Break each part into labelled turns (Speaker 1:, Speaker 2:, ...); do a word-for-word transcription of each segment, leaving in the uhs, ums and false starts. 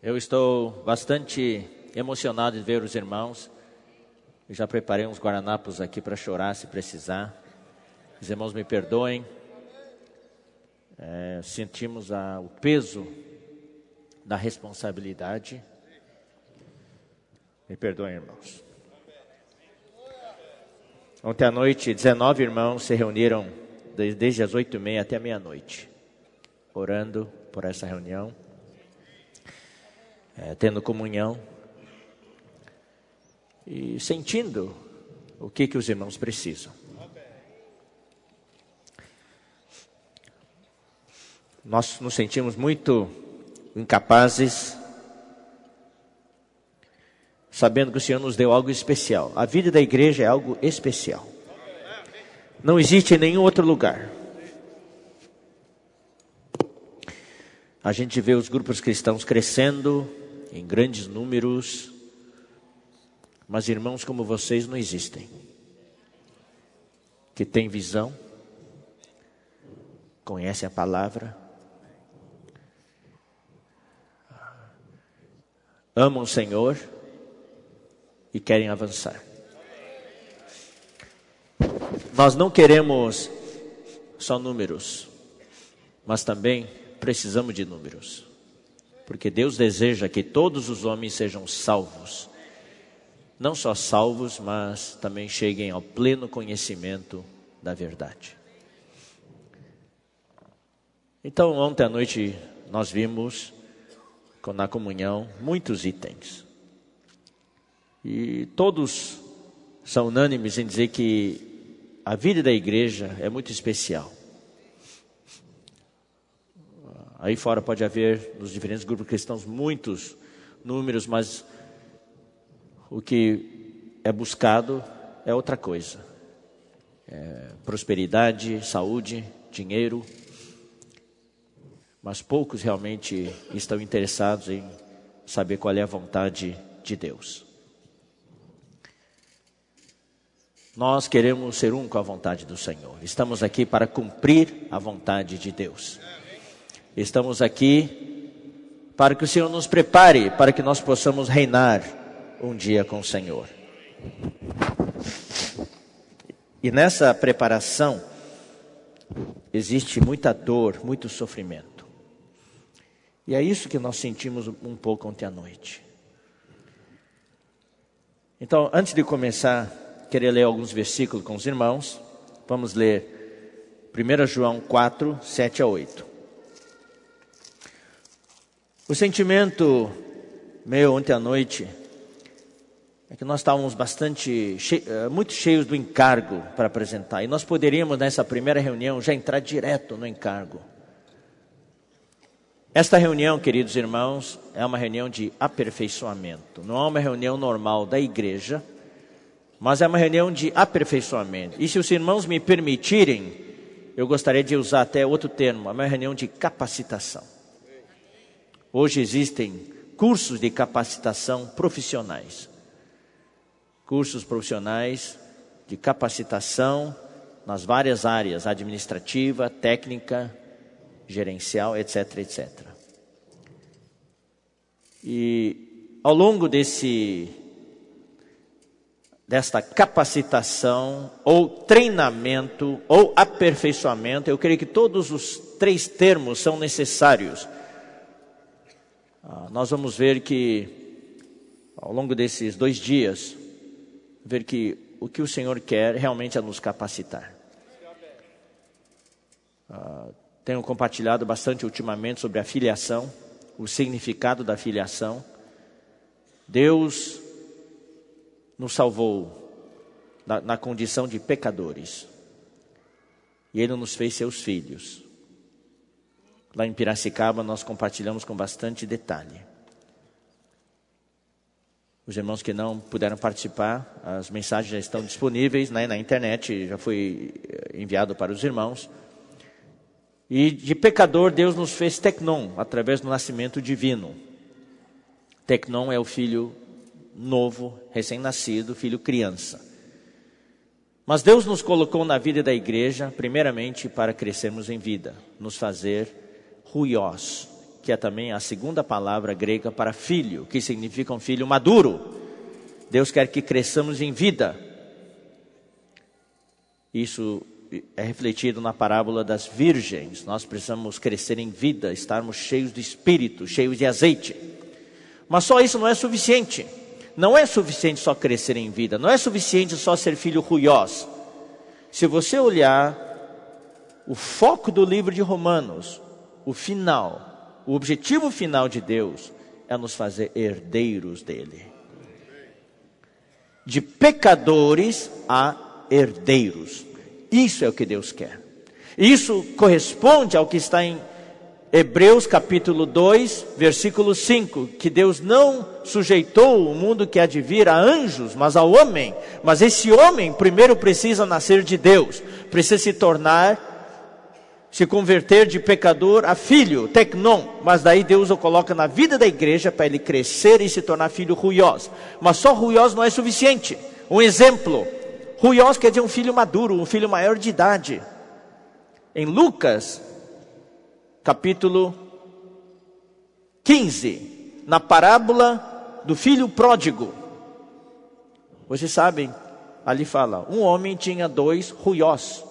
Speaker 1: Eu estou bastante emocionado de ver os irmãos. Eu já preparei uns guaranapos aqui para chorar se precisar. Os irmãos me perdoem. É, sentimos a, o peso da responsabilidade. Me perdoem, irmãos. Ontem à noite, dezenove irmãos se reuniram desde as oito e meia até a meia-noite, orando por essa reunião, é, tendo comunhão e sentindo o que, que os irmãos precisam. Nós nos sentimos muito incapazes, sabendo que o Senhor nos deu algo especial. A vida da igreja é algo especial. Não existe em nenhum outro lugar. A gente vê os grupos cristãos crescendo em grandes números, mas irmãos como vocês não existem. Que têm visão, conhecem a palavra, amam o Senhor e querem avançar. Nós não queremos só números, mas também precisamos de números. Porque Deus deseja que todos os homens sejam salvos. Não só salvos, mas também cheguem ao pleno conhecimento da verdade. Então, ontem à noite nós vimos na comunhão muitos itens. E todos são unânimes em dizer que a vida da igreja é muito especial. Aí fora pode haver, nos diferentes grupos cristãos, muitos números, mas o que é buscado é outra coisa. É prosperidade, saúde, dinheiro. Mas poucos realmente estão interessados em saber qual é a vontade de Deus. Nós queremos ser um com a vontade do Senhor. Estamos aqui para cumprir a vontade de Deus. Estamos aqui para que o Senhor nos prepare, para que nós possamos reinar um dia com o Senhor. E nessa preparação existe muita dor, muito sofrimento. E é isso que nós sentimos um pouco ontem à noite. Então, antes de começar, queria ler alguns versículos com os irmãos. Vamos ler primeiro João quatro, sete a oito. O sentimento meu ontem à noite é que nós estávamos bastante, che- muito cheios do encargo para apresentar. E nós poderíamos, nessa primeira reunião, já entrar direto no encargo. Esta reunião, queridos irmãos, é uma reunião de aperfeiçoamento. Não é uma reunião normal da igreja, mas é uma reunião de aperfeiçoamento. E se os irmãos me permitirem, eu gostaria de usar até outro termo, é uma reunião de capacitação. Hoje existem cursos de capacitação profissionais. Cursos profissionais de capacitação nas várias áreas, administrativa, técnica, gerencial, etc, etcétera. E ao longo desse, desta capacitação, ou treinamento, ou aperfeiçoamento, eu creio que todos os três termos são necessários. Ah, nós vamos ver que, ao longo desses dois dias, ver que o que o Senhor quer realmente é nos capacitar. Ah, tenho compartilhado bastante ultimamente sobre a filiação, o significado da filiação. Deus nos salvou na, na condição de pecadores. E Ele nos fez seus filhos. Lá em Piracicaba nós compartilhamos com bastante detalhe. Os irmãos que não puderam participar, as mensagens já estão disponíveis, né, na internet, já foi enviado para os irmãos. E de pecador Deus nos fez tecnon, através do nascimento divino. Tecnon é o filho novo, recém-nascido, filho criança. Mas Deus nos colocou na vida da igreja, primeiramente para crescermos em vida, nos fazer ruiós, que é também a segunda palavra grega para filho, que significa um filho maduro. Deus quer que cresçamos em vida. Isso é refletido na parábola das virgens. Nós precisamos crescer em vida, estarmos cheios de espírito, cheios de azeite. Mas só isso não é suficiente. Não é suficiente só crescer em vida. Não é suficiente só ser filho ruiós. Se você olhar o foco do livro de Romanos, o final, o objetivo final de Deus é nos fazer herdeiros dele. De pecadores a herdeiros. Isso é o que Deus quer. Isso corresponde ao que está em Hebreus capítulo dois, versículo cinco, que Deus não sujeitou o mundo que há de vir a anjos, mas ao homem. Mas esse homem primeiro precisa nascer de Deus, precisa se tornar, se converter de pecador a filho, teknon. Mas daí Deus o coloca na vida da igreja para ele crescer e se tornar filho ruiós. Mas só ruiós não é suficiente. Um exemplo, ruiós quer dizer um filho maduro, um filho maior de idade. Em Lucas capítulo quinze, na parábola do filho pródigo. Vocês sabem, ali fala, um homem tinha dois ruiós.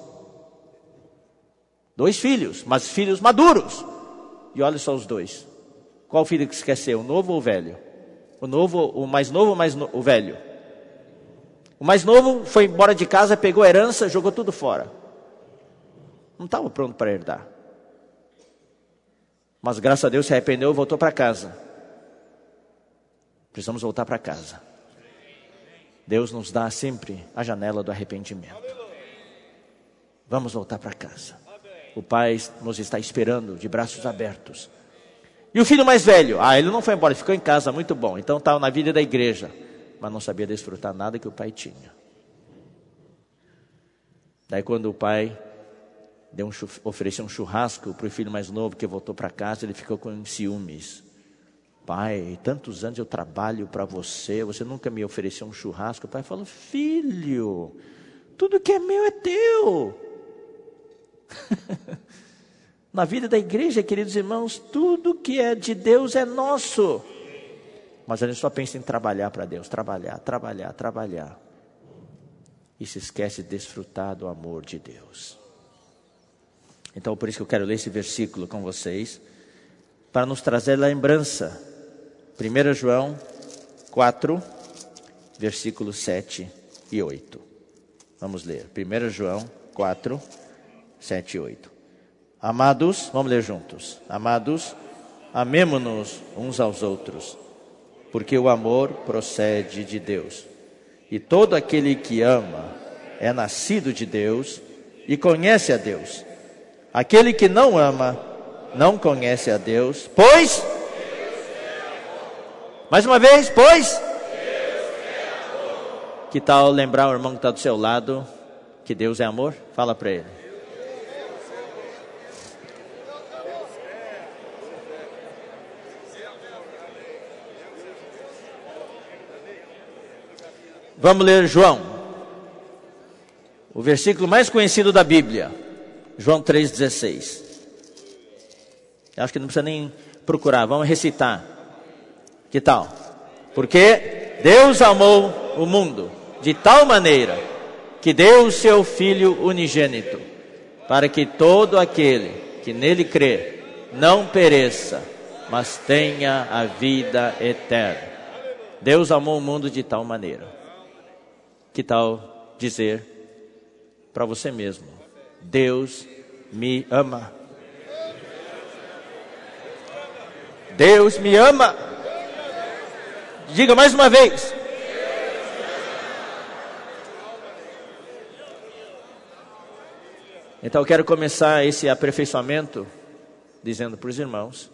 Speaker 1: Dois filhos, mas filhos maduros. E olha só os dois. Qual filho que quer ser, o novo ou o velho? O novo, o mais novo ou mais no, o velho? O mais novo foi embora de casa, pegou a herança, jogou tudo fora. Não estava pronto para herdar. Mas graças a Deus se arrependeu e voltou para casa. Precisamos voltar para casa. Deus nos dá sempre a janela do arrependimento. Vamos voltar para casa. O Pai nos está esperando de braços abertos. E o filho mais velho? Ah, ele não foi embora, ficou em casa, muito bom. Então estava na vida da igreja, mas não sabia desfrutar nada que o pai tinha. Daí quando o pai deu um, ofereceu um churrasco para o filho mais novo que voltou para casa, ele ficou com ciúmes. Pai, tantos anos eu trabalho para você, você nunca me ofereceu um churrasco. O pai falou, filho, tudo que é meu é teu. Na vida da igreja, queridos irmãos, tudo que é de Deus é nosso. Mas a gente só pensa em trabalhar para Deus, trabalhar, trabalhar, trabalhar. E se esquece de desfrutar do amor de Deus. Então, por isso que eu quero ler esse versículo com vocês, para nos trazer lembrança. primeiro João quatro, versículos sete e oito. Vamos ler. primeiro João quatro, sete e oito. Amados, vamos ler juntos. Amados, amemo-nos uns aos outros, porque o amor procede de Deus. E todo aquele que ama é nascido de Deus e conhece a Deus. Aquele que não ama, não conhece a Deus, pois... Mais uma vez, pois... Que tal lembrar o irmão que está do seu lado que Deus é amor? Fala para ele. Vamos ler João, o versículo mais conhecido da Bíblia. João três, dezesseis. Acho que não precisa nem procurar, vamos recitar. Que tal? Porque Deus amou o mundo de tal maneira que deu o seu Filho unigênito, para que todo aquele que nele crê não pereça, mas tenha a vida eterna. Deus amou o mundo de tal maneira. Que tal dizer para você mesmo, Deus me ama. Deus me ama. Diga mais uma vez. Então eu quero começar esse aperfeiçoamento dizendo para os irmãos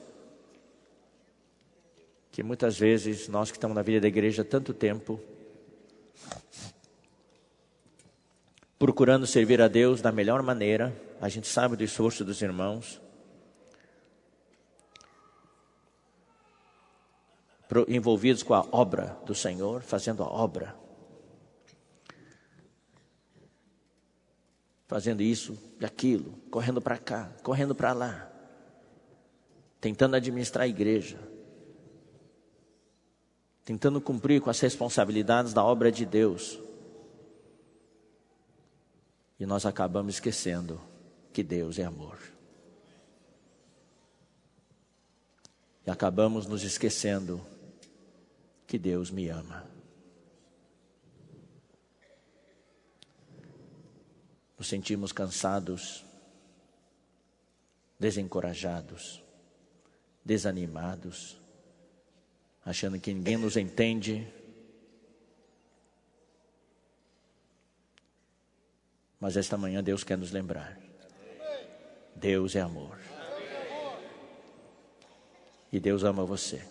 Speaker 1: que muitas vezes nós que estamos na vida da igreja há tanto tempo, procurando servir a Deus da melhor maneira, a gente sabe do esforço dos irmãos, envolvidos com a obra do Senhor, fazendo a obra, fazendo isso e aquilo, correndo para cá, correndo para lá. tentando administrar a igreja, tentando cumprir com as responsabilidades da obra de Deus. E nós acabamos esquecendo que Deus é amor. E acabamos nos esquecendo que Deus me ama. Nos sentimos cansados, desencorajados, desanimados, achando que ninguém nos entende. Mas esta manhã Deus quer nos lembrar. Deus é amor. E Deus ama você.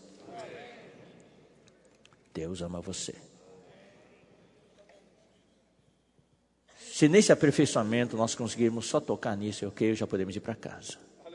Speaker 1: Deus ama você. Se nesse aperfeiçoamento nós conseguirmos só tocar nisso, ok, já podemos ir para casa.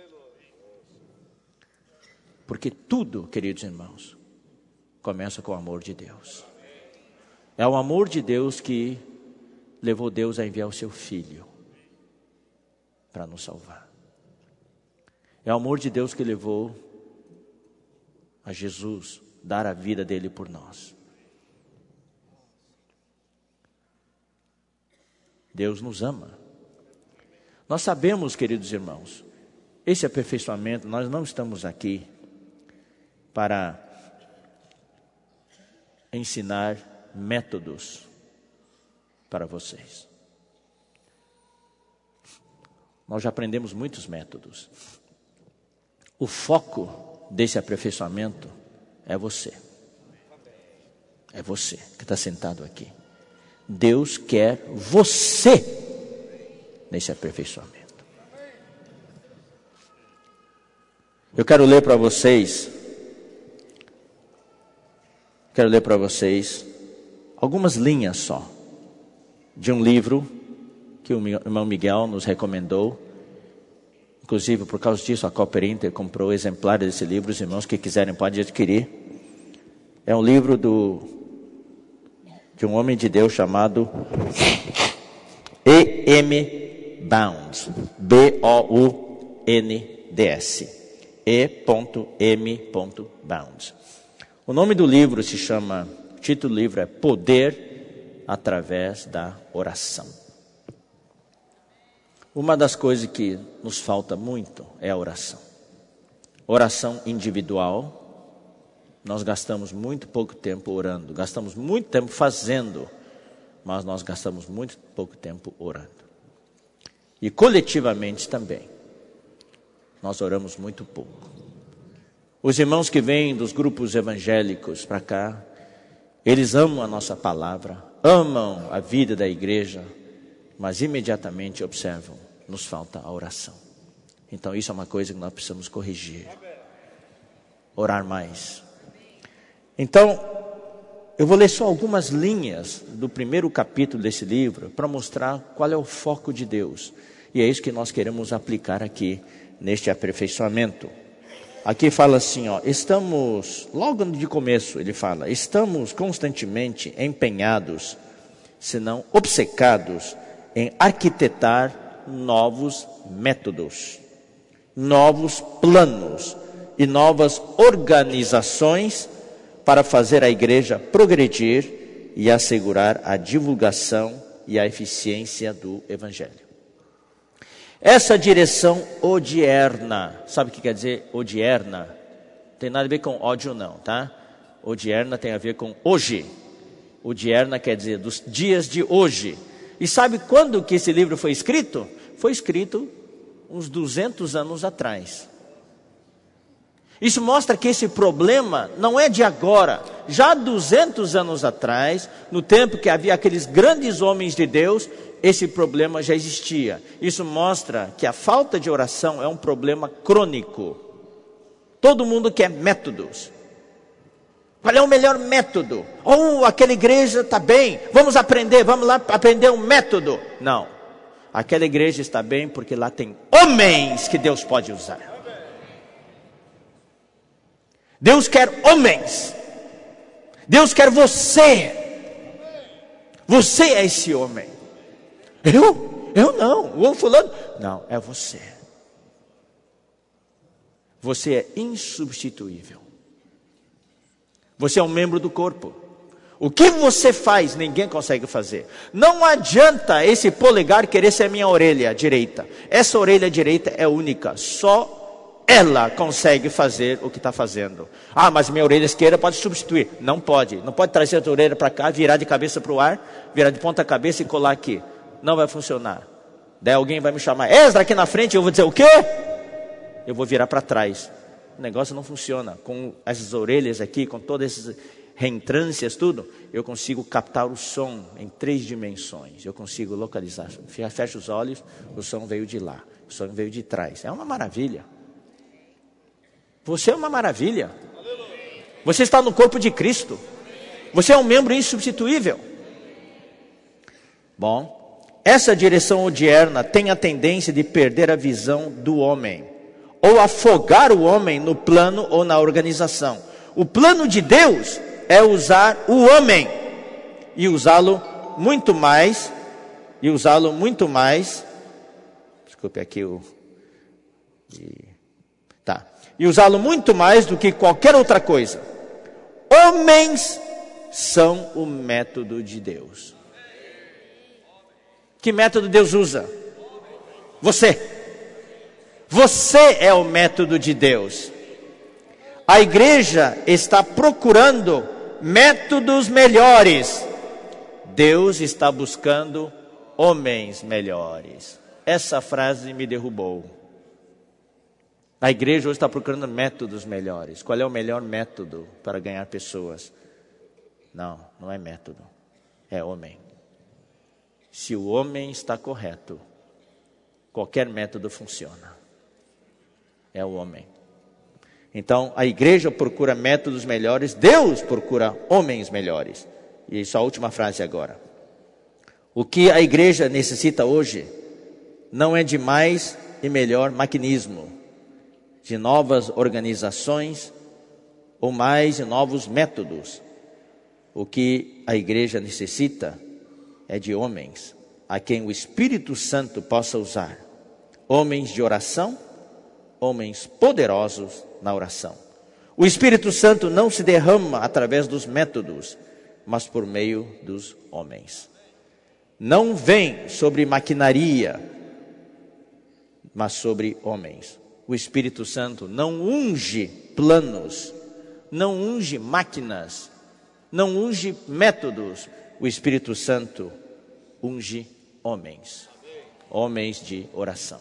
Speaker 1: Porque tudo, queridos irmãos, começa com o amor de Deus. É o amor de Deus que levou Deus a enviar o seu Filho para nos salvar. É o amor de Deus que levou a Jesus dar a vida dele por nós. Deus nos ama. Nós sabemos, queridos irmãos, esse aperfeiçoamento, nós não estamos aqui para ensinar métodos para vocês. Nós já aprendemos muitos métodos. O foco desse aperfeiçoamento é você. É você que está sentado aqui. Deus quer você nesse aperfeiçoamento. Eu quero ler para vocês, quero ler para vocês algumas linhas só de um livro que o irmão Miguel nos recomendou. Inclusive, por causa disso, a Cooper Inter comprou exemplares desse livro. Os irmãos que quiserem podem adquirir. É um livro do de um homem de Deus chamado E M Bounds, B O U N D S, E M Bounds. O nome do livro se chama, o título do livro é Poder através da Oração. Uma das coisas que nos falta muito é a oração. Oração individual. Nós gastamos muito pouco tempo orando, gastamos muito tempo fazendo, mas nós gastamos muito pouco tempo orando. E coletivamente também, nós oramos muito pouco. Os irmãos que vêm dos grupos evangélicos para cá, eles amam a nossa palavra, amam a vida da igreja, mas imediatamente observam, nos falta a oração. Então isso é uma coisa que nós precisamos corrigir. Orar mais. Então, eu vou ler só algumas linhas do primeiro capítulo desse livro para mostrar qual é o foco de Deus. E é isso que nós queremos aplicar aqui neste aperfeiçoamento. Aqui fala assim, ó, estamos, logo de começo ele fala, estamos constantemente empenhados, se não obcecados, em arquitetar novos métodos, novos planos e novas organizações para fazer a igreja progredir e assegurar a divulgação e a eficiência do Evangelho. Essa direção odierna, sabe o que quer dizer odierna? Não tem nada a ver com ódio não, tá? Odierna tem a ver com hoje. Odierna quer dizer dos dias de hoje. E sabe quando que esse livro foi escrito? Foi escrito uns duzentos anos atrás. Isso mostra que esse problema não é de agora. Já há duzentos anos atrás, no tempo que havia aqueles grandes homens de Deus, esse problema já existia. Isso mostra que a falta de oração é um problema crônico. Todo mundo quer métodos. Qual é o melhor método? Oh, aquela igreja está bem, vamos aprender, vamos lá aprender um método. Não, aquela igreja está bem porque lá tem homens que Deus pode usar. Deus quer homens. Deus quer você. Você é esse homem. Eu? Eu não. O fulano? Não, é você. Você é insubstituível. Você é um membro do corpo. O que você faz, ninguém consegue fazer. Não adianta esse polegar querer ser minha orelha direita. Essa orelha direita é única. Só ela consegue fazer o que está fazendo. Ah, mas minha orelha esquerda pode substituir. Não pode. Não pode trazer a tua orelha para cá, virar de cabeça para o ar, virar de ponta cabeça e colar aqui. Não vai funcionar. Daí alguém vai me chamar, Esdra, aqui na frente, eu vou dizer o quê? Eu vou virar para trás. O negócio não funciona. Com essas orelhas aqui, com todas essas reentrâncias, tudo, eu consigo captar o som em três dimensões. Eu consigo localizar. Fecha os olhos, o som veio de lá. O som veio de trás. É uma maravilha. Você é uma maravilha. Você está no corpo de Cristo. Você é um membro insubstituível. Bom, essa direção odierna tem a tendência de perder a visão do homem, ou afogar o homem no plano ou na organização. O plano de Deus é usar o homem e usá-lo muito mais, e usá-lo muito mais, desculpe aqui o, e, tá, e usá-lo muito mais do que qualquer outra coisa. Homens são o método de Deus. Que método Deus usa? Você. Você é o método de Deus. A igreja está procurando métodos melhores. Deus está buscando homens melhores. Essa frase me derrubou. A igreja hoje está procurando métodos melhores. Qual é o melhor método para ganhar pessoas? Não, não é método. É homem. Se o homem está correto, qualquer método funciona. É o homem. Então, a igreja procura métodos melhores, Deus procura homens melhores. E só a última frase agora. O que a igreja necessita hoje não é de mais e melhor maquinismo, de novas organizações ou mais e novos métodos. O que a igreja necessita é de homens a quem o Espírito Santo possa usar. Homens de oração, homens poderosos na oração. O Espírito Santo não se derrama através dos métodos, mas por meio dos homens. Não vem sobre maquinaria, mas sobre homens. O Espírito Santo não unge planos, não unge máquinas, não unge métodos. O Espírito Santo unge homens, homens de oração.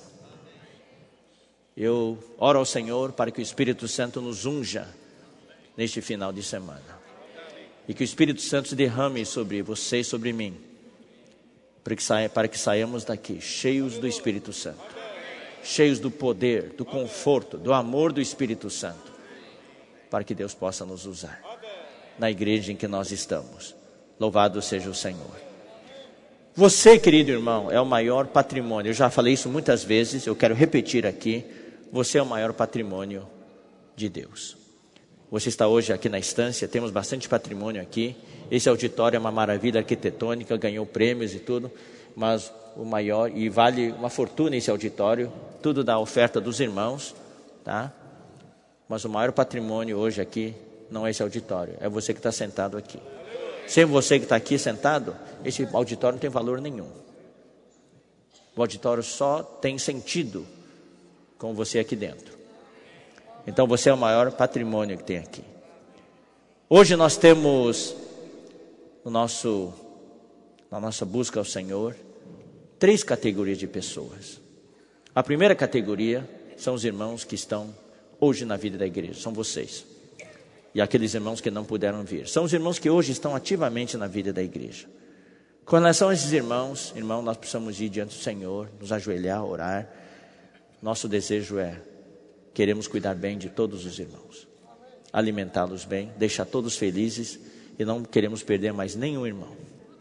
Speaker 1: Eu oro ao Senhor para que o Espírito Santo nos unja neste final de semana. E que o Espírito Santo se derrame sobre você e sobre mim, para que, saia, para que saiamos daqui cheios do Espírito Santo, cheios do poder, do conforto, do amor do Espírito Santo, para que Deus possa nos usar na igreja em que nós estamos. Louvado seja o Senhor. Você, querido irmão, é o maior patrimônio. Eu já falei isso muitas vezes, eu quero repetir aqui. Você é o maior patrimônio de Deus. Você está hoje aqui na estância, temos bastante patrimônio aqui. Esse auditório é uma maravilha arquitetônica, ganhou prêmios e tudo. Mas o maior, e vale uma fortuna esse auditório, tudo da oferta dos irmãos, tá? Mas o maior patrimônio hoje aqui não é esse auditório, é você que está sentado aqui. Sem você que está aqui sentado, esse auditório não tem valor nenhum. O auditório só tem sentido com você aqui dentro. Então você é o maior patrimônio que tem aqui. Hoje nós temos no nosso, na nossa busca ao Senhor, três categorias de pessoas. A primeira categoria são os irmãos que estão hoje na vida da igreja, são vocês. E aqueles irmãos que não puderam vir. São os irmãos que hoje estão ativamente na vida da igreja. Com relação a esses irmãos, irmão, nós precisamos ir diante do Senhor, nos ajoelhar, orar. Nosso desejo é, queremos cuidar bem de todos os irmãos. Alimentá-los bem, deixar todos felizes e não queremos perder mais nenhum irmão.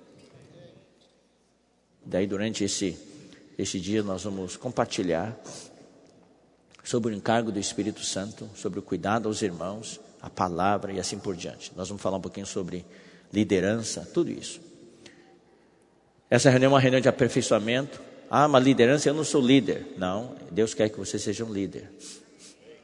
Speaker 1: Daí durante esse, esse dia nós vamos compartilhar sobre o encargo do Espírito Santo, sobre o cuidado aos irmãos, a palavra e assim por diante. Nós vamos falar um pouquinho sobre liderança, tudo isso. Essa reunião é uma reunião de aperfeiçoamento. Ah, uma liderança, eu não sou líder. Não, Deus quer que você seja um líder.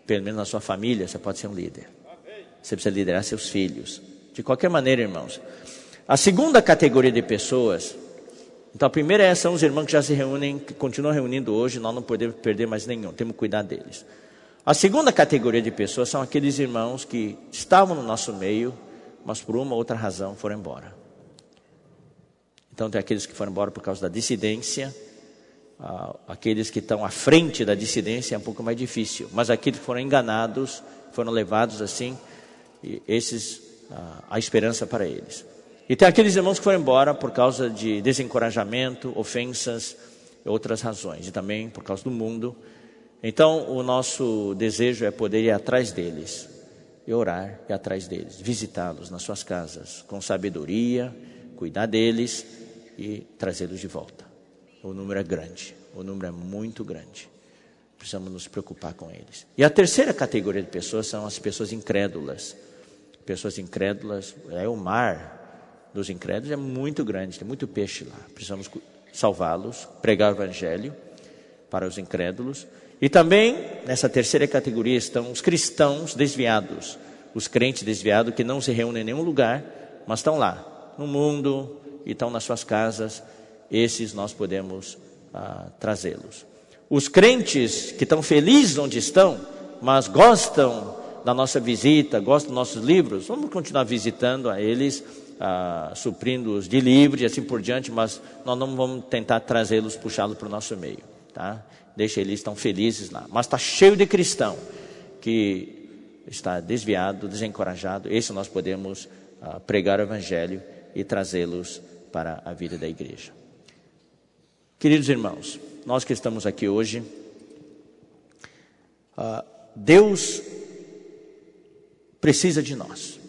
Speaker 1: pelo menos na sua família, você pode ser um líder. Você precisa liderar seus filhos. De qualquer maneira, irmãos. A segunda categoria de pessoas, então a primeira é, são os irmãos que já se reúnem, que continuam reunindo hoje, nós não podemos perder mais nenhum, temos que cuidar deles. A segunda categoria de pessoas são aqueles irmãos que estavam no nosso meio, mas por uma ou outra razão foram embora. Então tem aqueles que foram embora por causa da dissidência, ah, aqueles que estão à frente da dissidência é um pouco mais difícil, mas aqueles que foram enganados, foram levados assim, e esses, ah, a esperança para eles. E tem aqueles irmãos que foram embora por causa de desencorajamento, ofensas e outras razões, e também por causa do mundo. Então o nosso desejo é poder ir atrás deles, e orar e ir atrás deles, visitá-los nas suas casas, com sabedoria, cuidar deles e trazê-los de volta. O número é grande, o número é muito grande. Precisamos nos preocupar com eles. E a terceira categoria de pessoas são as pessoas incrédulas. Pessoas incrédulas, é o mar dos incrédulos é muito grande, tem muito peixe lá. Precisamos salvá-los, pregar o evangelho para os incrédulos. E também, nessa terceira categoria, estão os cristãos desviados. Os crentes desviados que não se reúnem em nenhum lugar, mas estão lá, no mundo, e estão nas suas casas. Esses nós podemos ah, trazê-los. Os crentes que estão felizes onde estão, mas gostam da nossa visita, gostam dos nossos livros, vamos continuar visitando a eles, ah, suprindo-os de livros e assim por diante, mas nós não vamos tentar trazê-los, puxá-los para o nosso meio, tá? Deixa eles tão felizes lá. Mas está cheio de cristão que está desviado, desencorajado. Esse nós podemos ah, pregar o evangelho e trazê-los para a vida da igreja. Queridos irmãos, nós que estamos aqui hoje, ah, Deus precisa de nós.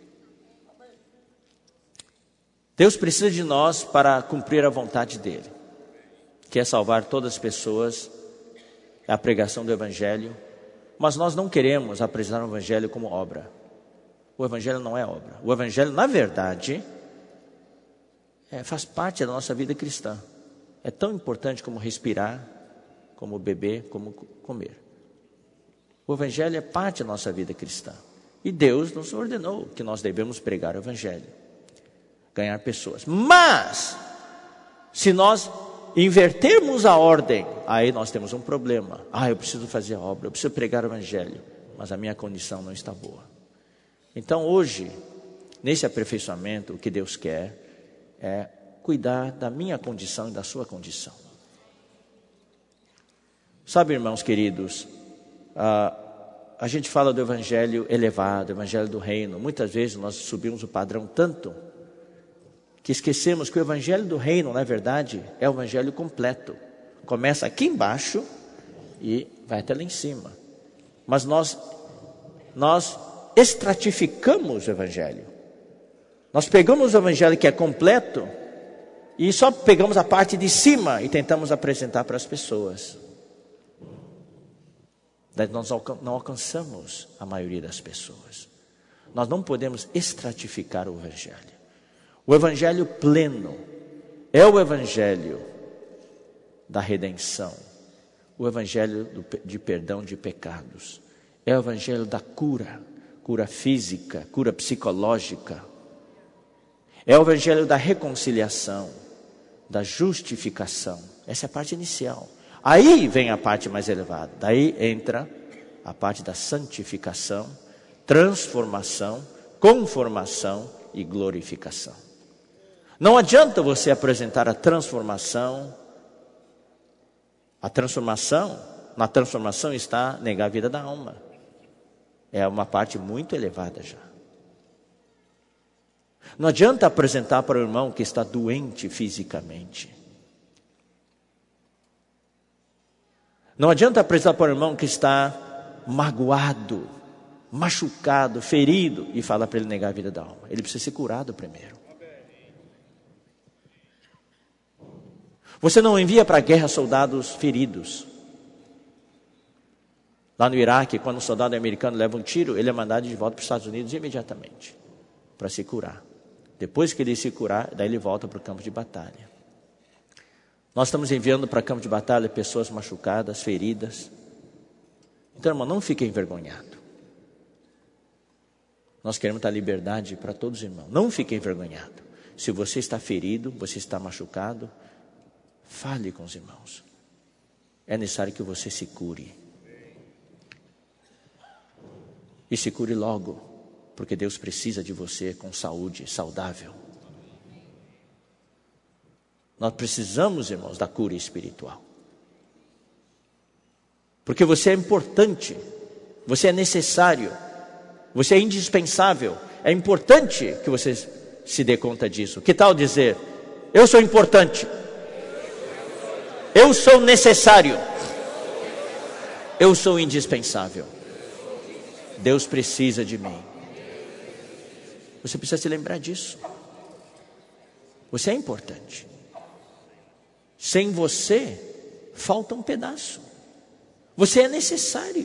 Speaker 1: Deus precisa de nós para cumprir a vontade dele, que é salvar todas as pessoas, é a pregação do evangelho. Mas nós não queremos apresentar o evangelho como obra. O evangelho não é obra. O evangelho, na verdade, é, faz parte da nossa vida cristã. É tão importante como respirar, como beber, como comer. O evangelho é parte da nossa vida cristã. E Deus nos ordenou que nós devemos pregar o evangelho, ganhar pessoas. Mas, se nós invertermos a ordem, aí nós temos um problema. Ah, eu preciso fazer a obra, eu preciso pregar o evangelho, mas a minha condição não está boa. Então hoje, nesse aperfeiçoamento, o que Deus quer é cuidar da minha condição e da sua condição. Sabe, irmãos queridos, a, a gente fala do evangelho elevado, evangelho do reino. Muitas vezes nós subimos o padrão tanto que esquecemos que o evangelho do reino, na verdade, é o evangelho completo. Começa aqui embaixo e vai até lá em cima. Mas nós, nós estratificamos o evangelho. Nós pegamos o evangelho que é completo e só pegamos a parte de cima e tentamos apresentar para as pessoas. Daí nós não alcançamos a maioria das pessoas. Nós não podemos estratificar o evangelho. O evangelho pleno é o evangelho da redenção, o evangelho do, de perdão de pecados, é o evangelho da cura, cura física, cura psicológica, é o evangelho da reconciliação, da justificação. Essa é a parte inicial. Aí vem a parte mais elevada, daí entra a parte da santificação, transformação, conformação e glorificação. Não adianta você apresentar a transformação. A transformação, na transformação está negar a vida da alma. É uma parte muito elevada já. Não adianta apresentar para o irmão que está doente fisicamente. Não adianta apresentar para o irmão que está magoado, machucado, ferido e falar para ele negar a vida da alma. Ele precisa ser curado primeiro. Você não envia para a guerra soldados feridos. Lá no Iraque, quando um soldado americano leva um tiro, ele é mandado de volta para os Estados Unidos imediatamente, para se curar. Depois que ele se curar, daí ele volta para o campo de batalha. Nós estamos enviando para o campo de batalha pessoas machucadas, feridas. Então, irmão, não fique envergonhado. Nós queremos dar liberdade para todos os irmãos. Não fique envergonhado. Se você está ferido, você está machucado, fale com os irmãos. É necessário que você se cure. E se cure logo, porque Deus precisa de você com saúde, saudável. Nós precisamos, irmãos, da cura espiritual. Porque você é importante, você é necessário, você é indispensável. É importante que você se dê conta disso. Que tal dizer, eu sou importante, eu sou necessário, eu sou indispensável. Deus precisa de mim. Você precisa se lembrar disso. Você é importante. Sem você, falta um pedaço. Você é necessário.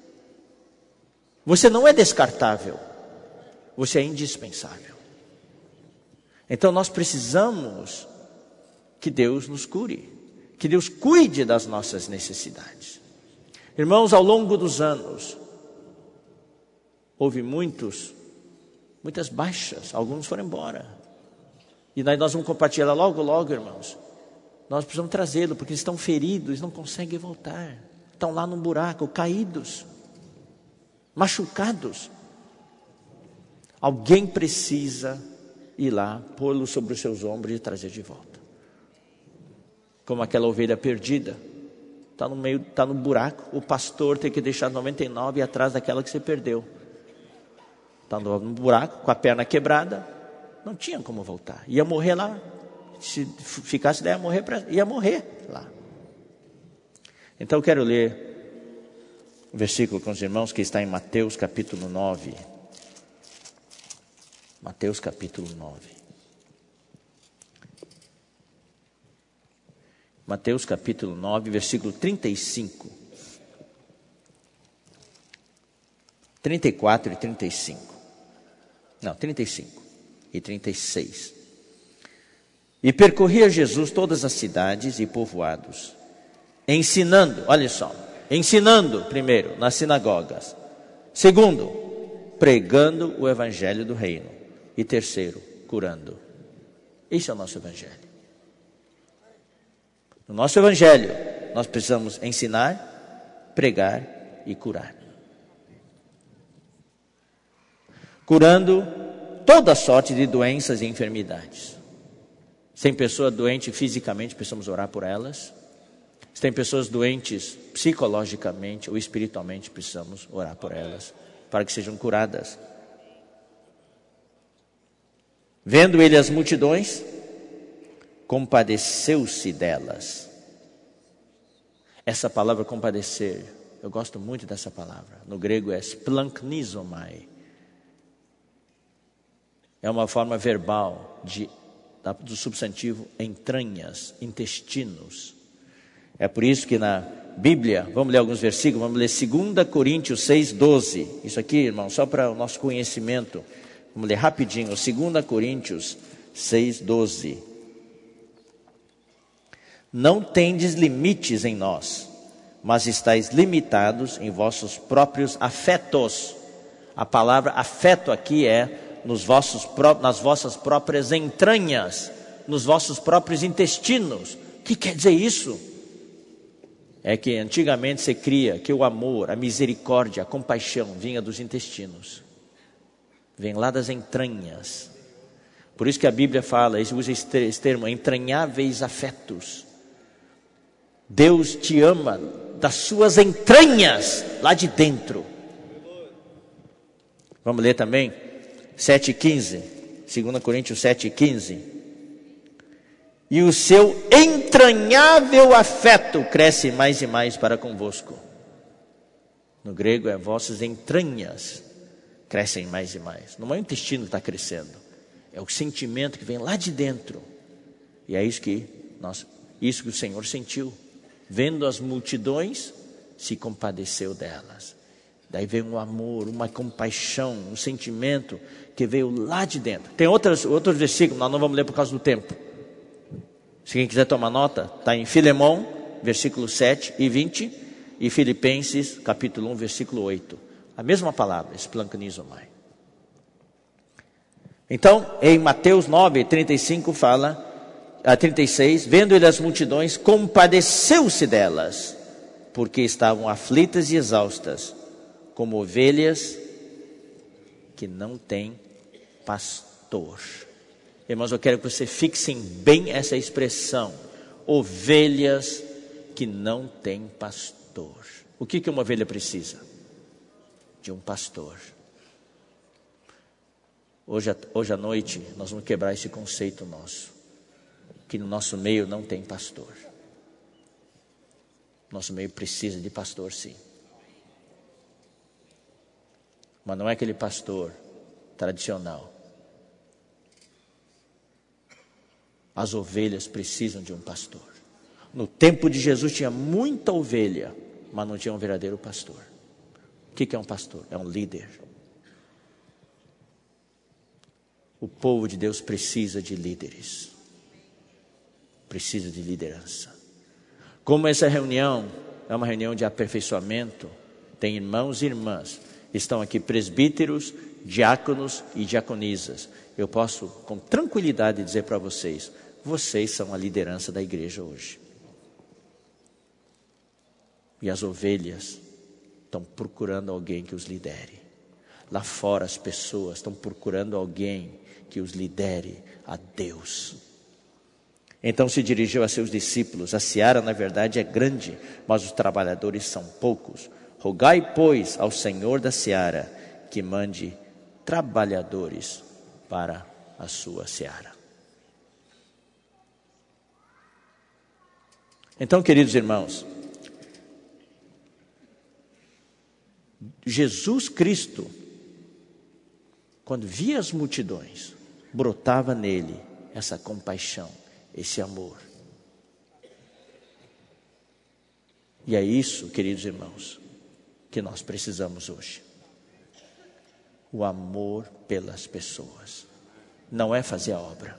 Speaker 1: Você não é descartável. Você é indispensável. Então nós precisamos que Deus nos cure. Que Deus cuide das nossas necessidades. Irmãos, ao longo dos anos, houve muitos, muitas baixas. Alguns foram embora. E daí nós vamos compartilhar logo, logo, irmãos. Nós precisamos trazê-lo, porque eles estão feridos, eles não conseguem voltar. Estão lá num buraco, caídos, machucados. Alguém precisa ir lá, pô-lo sobre os seus ombros e trazer de volta. Como aquela ovelha perdida. Está no meio, está no buraco. O pastor tem que deixar noventa e nove atrás daquela que você perdeu. Está no, no buraco, com a perna quebrada. Não tinha como voltar. Ia morrer lá. Se ficasse daí, ia morrer, pra, ia morrer lá. Então eu quero ler um versículo com os irmãos que está em Mateus capítulo nove. Mateus capítulo nove. Mateus capítulo nove, versículo trinta e cinco. trinta e quatro e trinta e cinco. Não, trinta e cinco e trinta e seis. E percorria Jesus todas as cidades e povoados, ensinando, olha só, ensinando primeiro nas sinagogas, segundo, pregando o evangelho do reino, e terceiro, curando. Esse é o nosso evangelho. No nosso evangelho, nós precisamos ensinar, pregar e curar. Curando toda sorte de doenças e enfermidades. Se tem pessoa doente fisicamente, precisamos orar por elas. Se tem pessoas doentes psicologicamente ou espiritualmente, precisamos orar por elas, para que sejam curadas. Vendo ele as multidões, compadeceu-se delas. Essa palavra compadecer, eu gosto muito dessa palavra. No grego é splanknizomai. É uma forma verbal de, do substantivo entranhas, intestinos. É por isso que na Bíblia, vamos ler alguns versículos, vamos ler dois Coríntios seis, doze. Isso aqui, irmão, só para o nosso conhecimento. Vamos ler rapidinho, dois Coríntios seis, doze. Não tendes limites em nós, mas estáis limitados em vossos próprios afetos. A palavra afeto aqui é nos vossos, nas vossas próprias entranhas, nos vossos próprios intestinos. O que quer dizer isso? É que antigamente se cria que o amor, a misericórdia, a compaixão vinha dos intestinos. Vem lá das entranhas. Por isso que a Bíblia fala, usa esse termo, entranháveis afetos. Deus te ama das suas entranhas, lá de dentro. Vamos ler também? sete, quinze. dois Coríntios sete, quinze. E o seu entranhável afeto cresce mais e mais para convosco. No grego é vossas entranhas crescem mais e mais. Não é o intestino que está crescendo, é o sentimento que vem lá de dentro. E é isso que, nós, isso que o Senhor sentiu. Vendo as multidões, se compadeceu delas. Daí veio um amor, uma compaixão, um sentimento que veio lá de dentro. Tem outros, outros versículos, nós não vamos ler por causa do tempo. Se quem quiser tomar nota, está em Filemão, versículo sete e vinte. e Filipenses capítulo um, versículo oito. A mesma palavra, esplancnizomai. Então, em Mateus nove, trinta e cinco fala, a trinta e seis, vendo ele as multidões, compadeceu-se delas, porque estavam aflitas e exaustas, como ovelhas que não têm pastor. Irmãos, eu quero que você fixem bem essa expressão, ovelhas que não têm pastor. O que que uma ovelha precisa? De um pastor. Hoje, hoje à noite nós vamos quebrar esse conceito nosso, que no nosso meio não tem pastor. Nosso meio precisa de pastor, sim. Mas não é aquele pastor tradicional. As ovelhas precisam de um pastor. No tempo de Jesus tinha muita ovelha, mas não tinha um verdadeiro pastor. O que é um pastor? É um líder. O povo de Deus precisa de líderes. Precisa de liderança. Como essa reunião é uma reunião de aperfeiçoamento, tem irmãos e irmãs, estão aqui presbíteros, diáconos e diaconisas. Eu posso com tranquilidade dizer para vocês, vocês são a liderança da igreja hoje. E as ovelhas estão procurando alguém que os lidere. Lá fora as pessoas estão procurando alguém que os lidere a Deus. Então se dirigiu a seus discípulos, a seara na verdade é grande, mas os trabalhadores são poucos. Rogai, pois, ao Senhor da seara, que mande trabalhadores para a sua seara. Então, queridos irmãos, Jesus Cristo, quando via as multidões, brotava nele essa compaixão, esse amor. E é isso, queridos irmãos, que nós precisamos hoje. O amor pelas pessoas. Não é fazer a obra.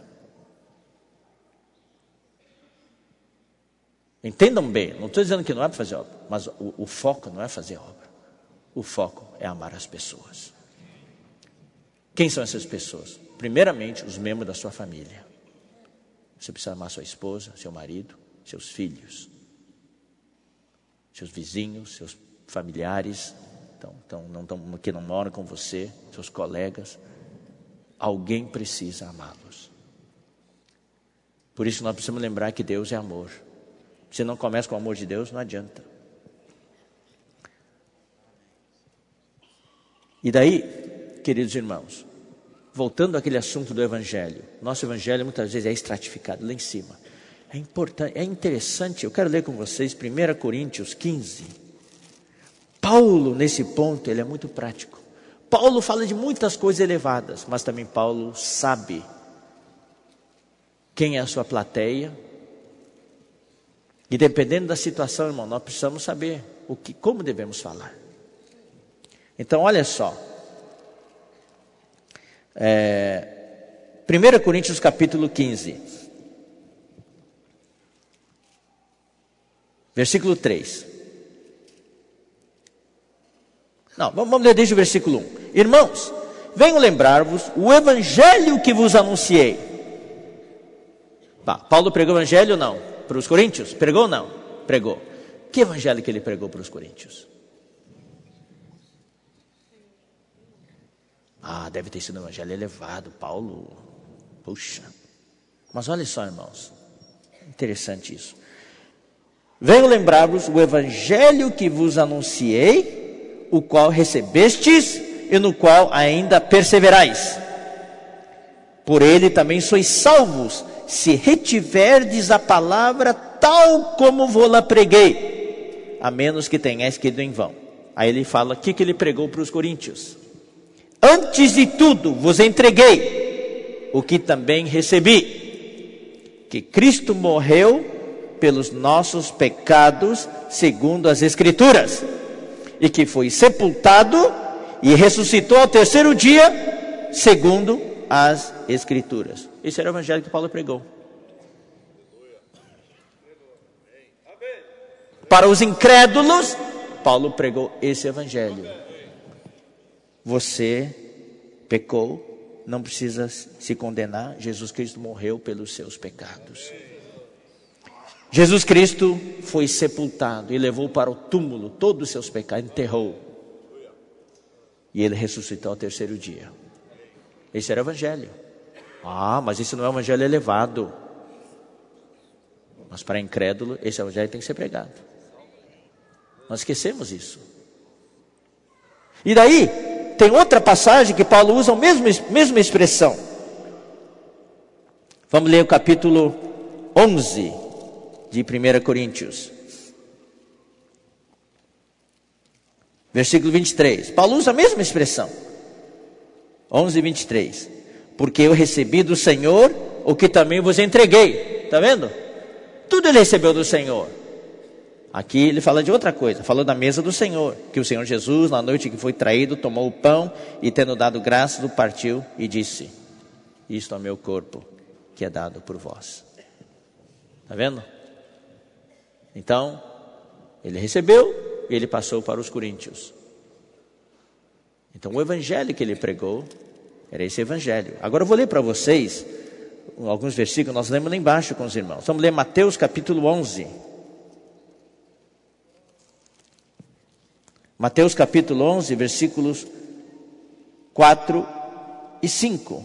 Speaker 1: Entendam bem, não estou dizendo que não é para fazer a obra, mas o, o foco não é fazer a obra. O foco é amar as pessoas. Quem são essas pessoas? Primeiramente, os membros da sua família. Você precisa amar sua esposa, seu marido, seus filhos, seus vizinhos, seus familiares, então, então, não, então, que não moram com você, seus colegas. Alguém precisa amá-los. Por isso nós precisamos lembrar que Deus é amor. Se não começa com o amor de Deus, não adianta. E daí, queridos irmãos, voltando àquele assunto do evangelho, nosso evangelho muitas vezes é estratificado lá em cima. É importante, é interessante, eu quero ler com vocês primeira Coríntios quinze. Paulo, nesse ponto, ele é muito prático. Paulo fala de muitas coisas elevadas, mas também Paulo sabe quem é a sua plateia. E dependendo da situação, irmão, nós precisamos saber o que, como devemos falar. Então, olha só. É, primeira Coríntios capítulo quinze. Versículo três. Não, vamos ler desde o versículo um. Irmãos, venho lembrar-vos o evangelho que vos anunciei. Bah, Paulo pregou o evangelho ou não? Para os coríntios? Pregou ou não? Pregou. Que evangelho que ele pregou para os coríntios? Ah, deve ter sido um evangelho elevado. Paulo, puxa. Mas olha só, irmãos. Interessante isso. Venho lembrar-vos o evangelho que vos anunciei, o qual recebestes e no qual ainda perseverais. Por ele também sois salvos, se retiverdes a palavra tal como vou-la preguei, a menos que tenhais crido em vão. Aí ele fala o que, que ele pregou para os coríntios. Antes de tudo vos entreguei o que também recebi, que Cristo morreu pelos nossos pecados, segundo as Escrituras, e que foi sepultado e ressuscitou ao terceiro dia, segundo as Escrituras. Esse era o evangelho que Paulo pregou. Para os incrédulos, Paulo pregou esse evangelho. Você pecou, não precisa se condenar. Jesus Cristo morreu pelos seus pecados. Jesus Cristo foi sepultado e levou para o túmulo todos os seus pecados, enterrou. E ele ressuscitou ao terceiro dia. Esse era o evangelho. Ah, mas isso não é um evangelho elevado. Mas para incrédulo, esse evangelho tem que ser pregado. Nós esquecemos isso. E daí, tem outra passagem que Paulo usa a mesma, mesma expressão. Vamos ler o capítulo onze de primeira Coríntios. Versículo vinte e três. Paulo usa a mesma expressão. onze, vinte e três. Porque eu recebi do Senhor o que também vos entreguei. Está vendo? Tudo ele recebeu do Senhor. Aqui ele fala de outra coisa. Falou da mesa do Senhor. Que o Senhor Jesus, na noite que foi traído, tomou o pão e, tendo dado graças, o partiu e disse: isto é o meu corpo, que é dado por vós. Está vendo? Então, ele recebeu e ele passou para os coríntios. Então, o evangelho que ele pregou era esse evangelho. Agora eu vou ler para vocês alguns versículos, nós lemos lá embaixo com os irmãos. Vamos ler Mateus capítulo onze. Mateus capítulo onze, versículos quatro e cinco.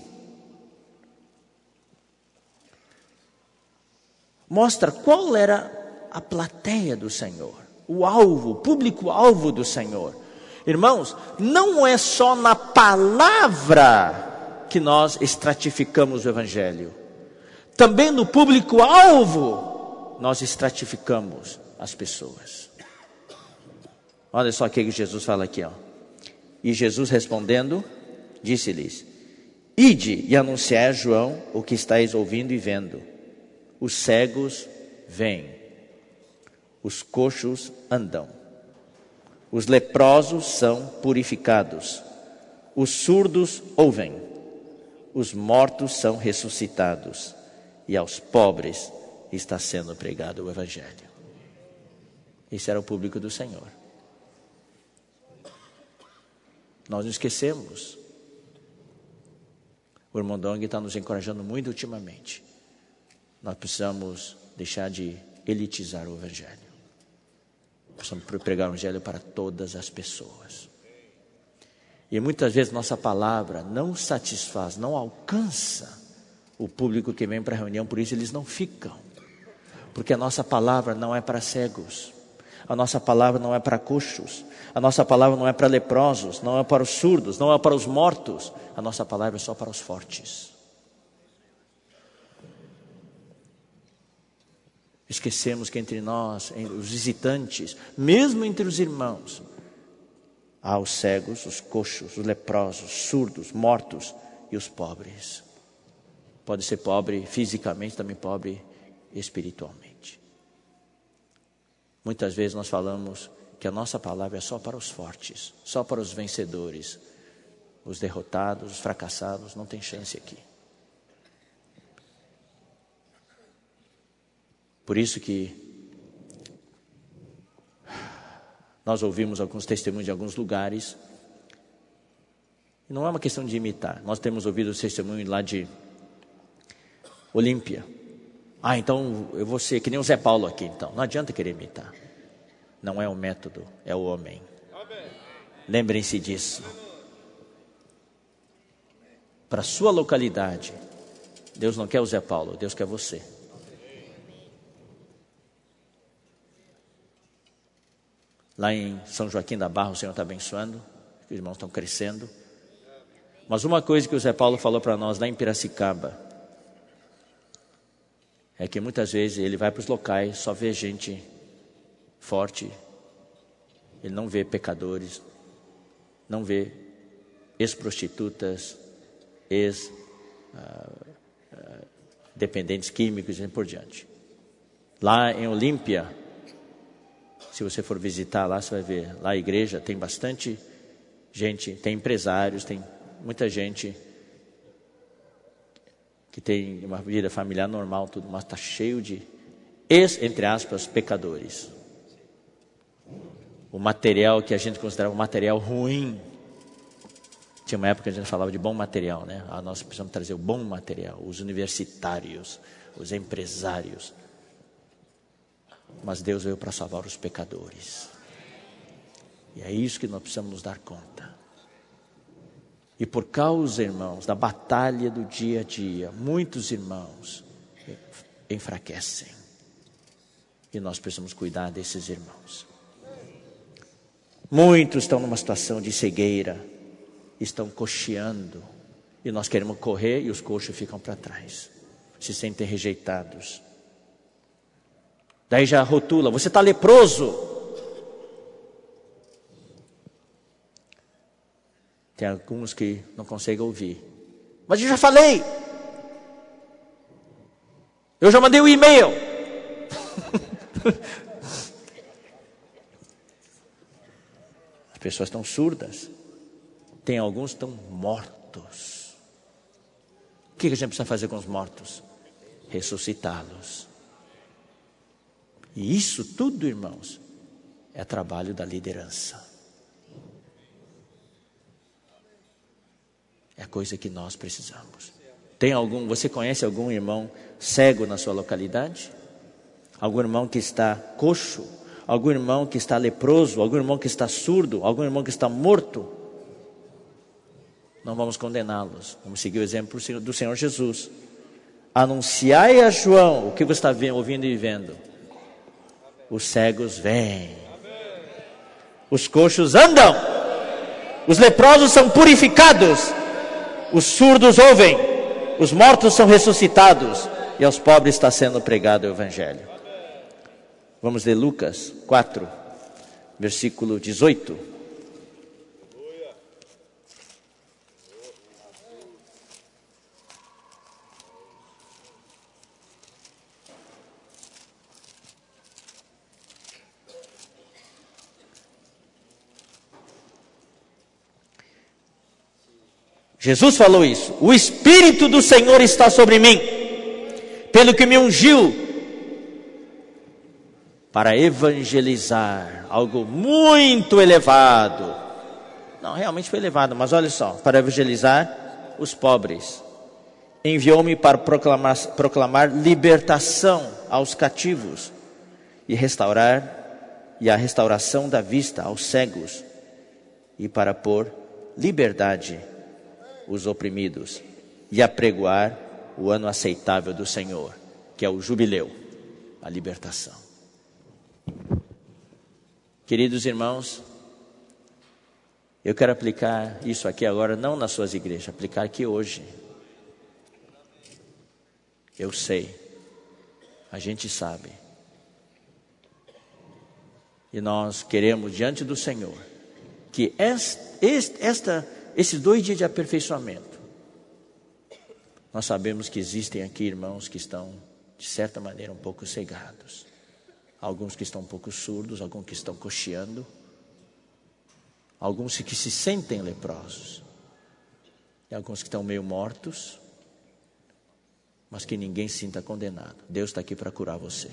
Speaker 1: Mostra qual era a plateia do Senhor, o alvo, o público-alvo do Senhor. Irmãos, não é só na palavra que nós estratificamos o evangelho. Também no público-alvo nós estratificamos as pessoas. Olha só o que Jesus fala aqui, ó. E Jesus respondendo, disse-lhes: ide e anunciai a João o que estáis ouvindo e vendo. Os cegos veem, os coxos andam, os leprosos são purificados, os surdos ouvem, os mortos são ressuscitados, e aos pobres está sendo pregado o evangelho. Esse era o público do Senhor. Nós não esquecemos. O irmão Dong está nos encorajando muito ultimamente. Nós precisamos deixar de elitizar o evangelho. Precisamos pregar o evangelho para todas as pessoas. E muitas vezes nossa palavra não satisfaz, não alcança o público que vem para a reunião, por isso eles não ficam. Porque a nossa palavra não é para cegos. A nossa palavra não é para coxos. A nossa palavra não é para leprosos, não é para os surdos, não é para os mortos. A nossa palavra é só para os fortes. Esquecemos que entre nós, os visitantes, mesmo entre os irmãos, há os cegos, os coxos, os leprosos, os surdos, mortos e os pobres. Pode ser pobre fisicamente, também pobre espiritualmente. Muitas vezes nós falamos que a nossa palavra é só para os fortes, só para os vencedores. Os derrotados, os fracassados, não tem chance aqui. Por isso que nós ouvimos alguns testemunhos de alguns lugares. E não é uma questão de imitar. Nós temos ouvido os testemunhos lá de Olímpia. Ah, então eu vou ser que nem o Zé Paulo aqui, então. Não adianta querer imitar. Não é o método, é o homem. Lembrem-se disso. Para a sua localidade, Deus não quer o Zé Paulo, Deus quer você. Lá em São Joaquim da Barra, o Senhor está abençoando, os irmãos estão crescendo. Mas uma coisa que o Zé Paulo falou para nós lá em Piracicaba, é que muitas vezes ele vai para os locais, só vê gente forte, ele não vê pecadores, não vê ex-prostitutas, ex-dependentes químicos e assim por diante. Lá em Olímpia, se você for visitar lá, você vai ver, lá a igreja tem bastante gente, tem empresários, tem muita gente que tem uma vida familiar normal, tudo, mas está cheio de, ex, entre aspas, pecadores. o material que a gente considerava um material ruim. Tinha uma época que a gente falava de bom material, né? Ah, nós precisamos trazer o bom material, os universitários, os empresários. Mas Deus veio para salvar os pecadores. E é isso que nós precisamos nos dar conta. E por causa, irmãos, da batalha do dia a dia, muitos irmãos enfraquecem. E nós precisamos cuidar desses irmãos. Muitos estão numa situação de cegueira, estão coxeando, e nós queremos correr e os coxos ficam para trás, se sentem rejeitados. Daí já rotula, você está leproso. Tem alguns que não conseguem ouvir. Mas eu já falei. Eu já mandei o e-mail. As pessoas estão surdas. Tem alguns que estão mortos. O que a gente precisa fazer com os mortos? Ressuscitá-los. E isso tudo, irmãos, é trabalho da liderança. É a coisa que nós precisamos. Tem algum, você conhece algum irmão cego na sua localidade? Algum irmão que está coxo? Algum irmão que está leproso? Algum irmão que está surdo? Algum irmão que está morto? Não vamos condená-los. Vamos seguir o exemplo do Senhor Jesus. Anunciai a João o que você está ouvindo e vendo. Os cegos vêm. Os coxos andam. Os leprosos são purificados. Os surdos ouvem. Os mortos são ressuscitados. E aos pobres está sendo pregado o Evangelho. Vamos ler Lucas quatro, versículo dezoito. Jesus falou isso. O Espírito do Senhor está sobre mim, pelo que me ungiu para evangelizar, algo muito elevado. Não, realmente foi elevado, mas olha só, para evangelizar os pobres. Enviou-me para proclamar, proclamar libertação aos cativos e restaurar e a restauração da vista aos cegos e para pôr liberdade os oprimidos e apregoar o ano aceitável do Senhor, que é o jubileu, a libertação. Queridos irmãos, eu quero aplicar isso aqui agora, não nas suas igrejas, aplicar aqui hoje. Eu sei, a gente sabe, e nós queremos diante do Senhor, que esta, esta, esses dois dias de aperfeiçoamento, nós sabemos que existem aqui irmãos que estão, de certa maneira, um pouco cegados. Alguns que estão um pouco surdos, alguns que estão coxeando, alguns que se sentem leprosos, e alguns que estão meio mortos, mas que ninguém se sinta condenado. Deus está aqui para curar você.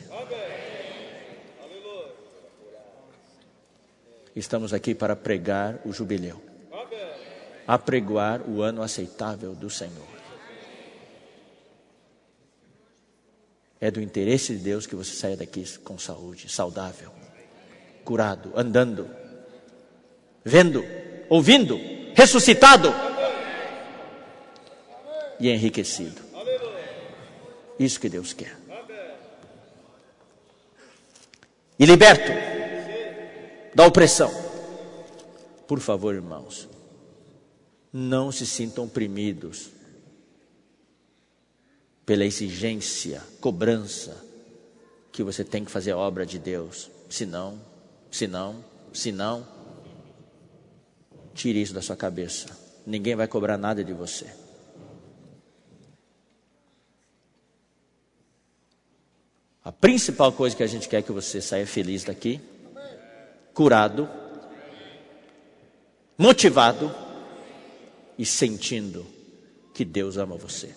Speaker 1: Estamos aqui para pregar o jubileu, apregoar o ano aceitável do Senhor. É do interesse de Deus que você saia daqui com saúde, saudável, curado, andando, vendo, ouvindo, ressuscitado e enriquecido. Isso que Deus quer. E liberto da opressão. Por favor, irmãos, não se sintam oprimidos pela exigência, cobrança, que você tem que fazer a obra de Deus. Senão, senão, senão, tire isso da sua cabeça. Ninguém vai cobrar nada de você. A principal coisa que a gente quer é que você saia feliz daqui, curado, motivado e sentindo que Deus ama você.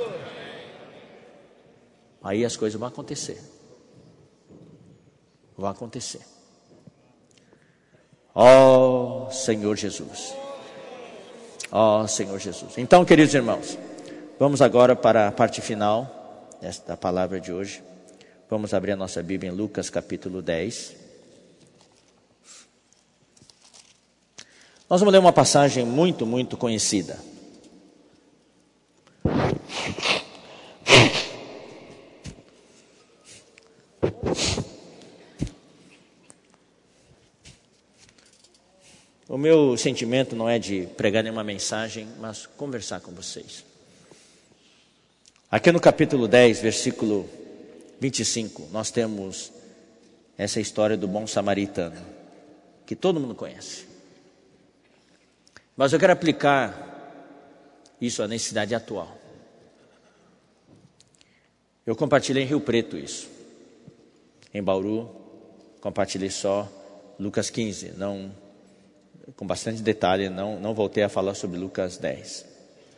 Speaker 1: Aí as coisas vão acontecer. Vão acontecer. Ó Senhor Jesus. Ó Senhor Jesus. Então, queridos irmãos, vamos agora para a parte final desta palavra de hoje. Vamos abrir a nossa Bíblia em Lucas capítulo dez. Nós vamos ler uma passagem muito, muito conhecida. O meu sentimento não é de pregar nenhuma mensagem, mas conversar com vocês. Aqui no capítulo dez, versículo vinte e cinco, nós temos essa história do bom samaritano, que todo mundo conhece. Mas eu quero aplicar isso à necessidade atual. Eu compartilhei em Rio Preto isso. Em Bauru, compartilhei só Lucas quinze, não, com bastante detalhe, não, não voltei a falar sobre Lucas dez.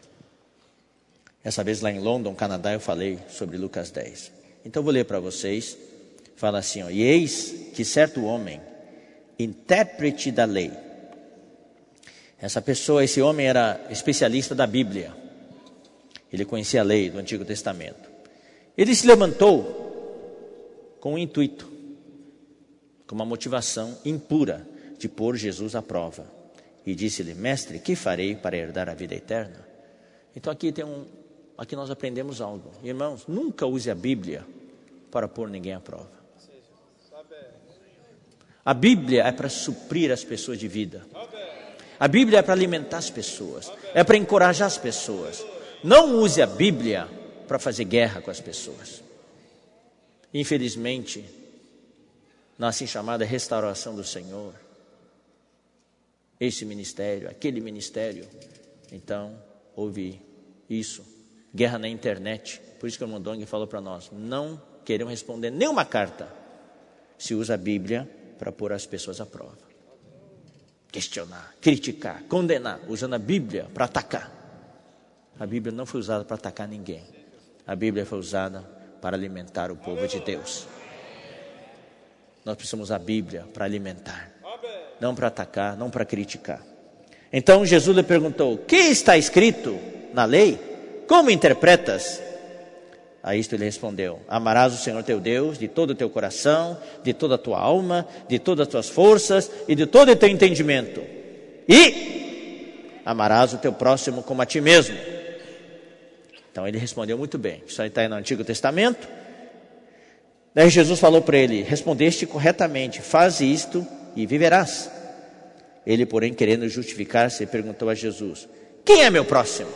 Speaker 1: Essa vez lá em London, Canadá, eu falei sobre Lucas dez. Então eu vou ler para vocês. Fala assim, ó, e eis que certo homem, intérprete da lei. Essa pessoa, esse homem era especialista da Bíblia. Ele conhecia a lei do Antigo Testamento. Ele se levantou com um intuito, com uma motivação impura de pôr Jesus à prova. E disse-lhe, mestre, que farei para herdar a vida eterna? Então aqui tem um, aqui nós aprendemos algo. Irmãos, nunca use a Bíblia para pôr ninguém à prova. A Bíblia é para suprir as pessoas de vida. A Bíblia é para alimentar as pessoas, é para encorajar as pessoas. Não use a Bíblia para fazer guerra com as pessoas. Infelizmente, na assim chamada restauração do Senhor, esse ministério, aquele ministério, então houve isso, guerra na internet. Por isso que o Mondong falou para nós, não queremos responder nenhuma carta se usa a Bíblia para pôr as pessoas à prova. Questionar, criticar, condenar, usando a Bíblia para atacar. A Bíblia não foi usada para atacar ninguém. A Bíblia foi usada para alimentar o povo de Deus. Nós precisamos a Bíblia para alimentar, não para atacar, não para criticar. Então Jesus lhe perguntou, o que está escrito na lei? Como interpretas? A isto ele respondeu, amarás o Senhor teu Deus de todo o teu coração, de toda a tua alma, de todas as tuas forças e de todo o teu entendimento. E amarás o teu próximo como a ti mesmo. Então ele respondeu muito bem. Isso aí está aí no Antigo Testamento. Daí Jesus falou para ele, respondeste corretamente, faz isto e viverás. Ele, porém, querendo justificar-se, perguntou a Jesus, quem é meu próximo?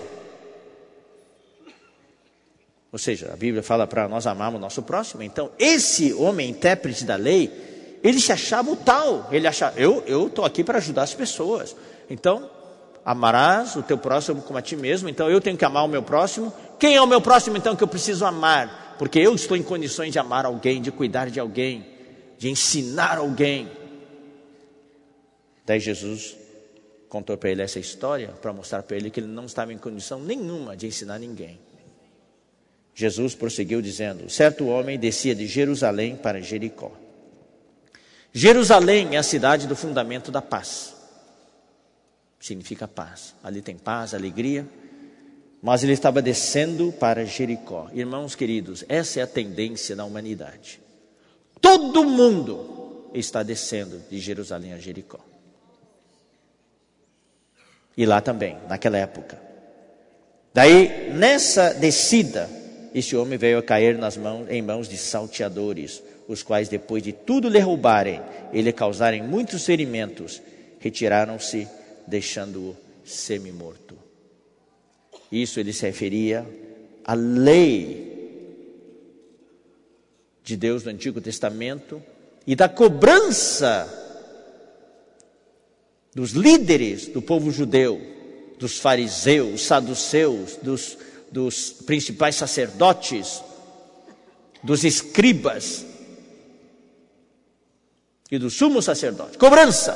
Speaker 1: Ou seja, a Bíblia fala para nós amarmos o nosso próximo. Então, esse homem intérprete da lei, ele se achava o tal. Ele achava, eu estou aqui para ajudar as pessoas. Então, amarás o teu próximo como a ti mesmo. Então, eu tenho que amar o meu próximo. Quem é o meu próximo, então, que eu preciso amar? Porque eu estou em condições de amar alguém, de cuidar de alguém, de ensinar alguém. Daí Jesus contou para ele essa história, para mostrar para ele que ele não estava em condição nenhuma de ensinar ninguém. Jesus prosseguiu dizendo, certo homem descia de Jerusalém para Jericó. Jerusalém é a cidade do fundamento da paz. Significa paz. Ali tem paz, alegria. Mas ele estava descendo para Jericó. Irmãos queridos, essa é a tendência da humanidade. Todo mundo está descendo de Jerusalém a Jericó. E lá também, naquela época. Daí, nessa descida, este homem veio a cair nas mãos, em mãos de salteadores, os quais, depois de tudo lhe roubarem e lhe causarem muitos ferimentos, retiraram-se, deixando-o semi-morto. Isso ele se referia à lei de Deus do Antigo Testamento e da cobrança dos líderes do povo judeu, dos fariseus, saduceus, dos dos principais sacerdotes, dos escribas e do sumo sacerdote. Cobrança.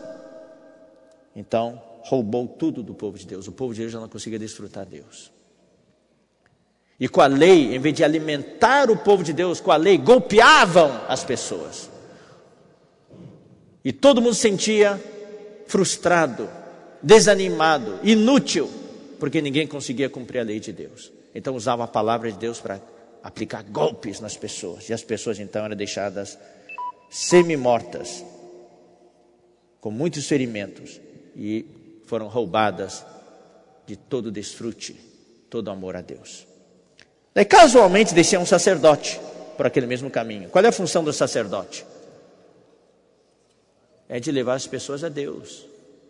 Speaker 1: Então, roubou tudo do povo de Deus. O povo de Deus já não conseguia desfrutar Deus. E com a lei, em vez de alimentar o povo de Deus, com a lei, golpeavam as pessoas. E todo mundo se sentia frustrado, desanimado, inútil, porque ninguém conseguia cumprir a lei de Deus. Então usava a palavra de Deus para aplicar golpes nas pessoas. E as pessoas então eram deixadas semi-mortas, com muitos ferimentos, e foram roubadas de todo desfrute, todo amor a Deus. Daí casualmente descia um sacerdote por aquele mesmo caminho. Qual é a função do sacerdote? É de levar as pessoas a Deus.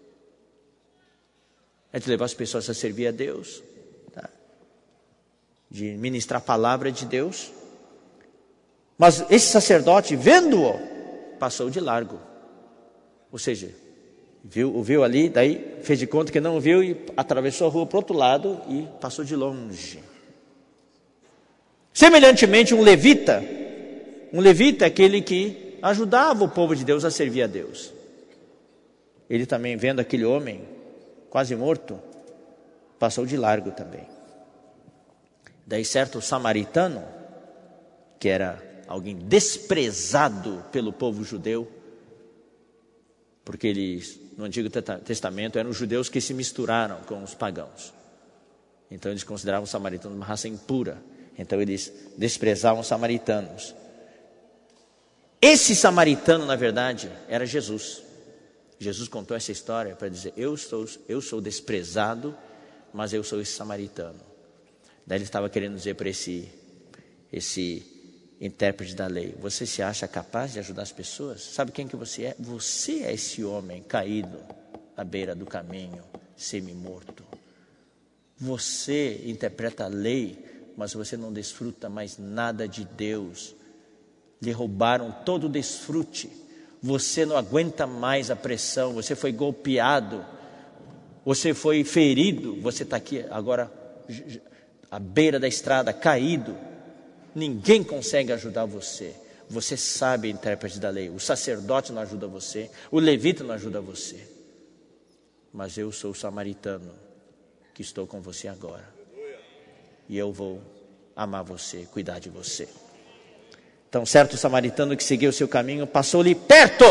Speaker 1: É de levar as pessoas a servir a Deus. Tá? De ministrar a palavra de Deus. Mas esse sacerdote, vendo-o, passou de largo. Ou seja, viu, o viu ali, daí fez de conta que não viu e atravessou a rua para o outro lado e passou de longe. Semelhantemente, um levita, um levita é aquele que ajudava o povo de Deus a servir a Deus. Ele também, vendo aquele homem quase morto, passou de largo também. Daí certo samaritano, que era alguém desprezado pelo povo judeu, porque eles, no Antigo Testamento, eram os judeus que se misturaram com os pagãos. Então eles consideravam os samaritanos uma raça impura. Então eles desprezavam os samaritanos. Esse samaritano, na verdade, era Jesus. Jesus contou essa história para dizer, eu sou, eu sou desprezado, mas eu sou esse samaritano. Daí ele estava querendo dizer para esse, esse intérprete da lei, você se acha capaz de ajudar as pessoas? Sabe quem que você é? Você é esse homem caído à beira do caminho, semi-morto. Você interpreta a lei, mas você não desfruta mais nada de Deus. Lhe roubaram todo o desfrute. Você não aguenta mais a pressão, você foi golpeado, você foi ferido, você está aqui agora à beira da estrada, caído. Ninguém consegue ajudar você. Você sabe, intérprete da lei, o sacerdote não ajuda você, o levita não ajuda você. Mas eu sou o samaritano que estou com você agora. E eu vou amar você, cuidar de você. Então certo samaritano que seguiu o seu caminho, passou-lhe perto.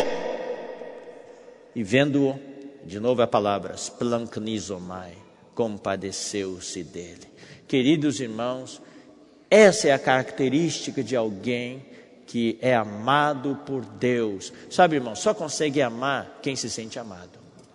Speaker 1: E vendo-o, de novo a palavra, splanchnizomai, compadeceu-se dele. Queridos irmãos, essa é a característica de alguém que é amado por Deus. Sabe, irmão, só consegue amar quem se sente amado.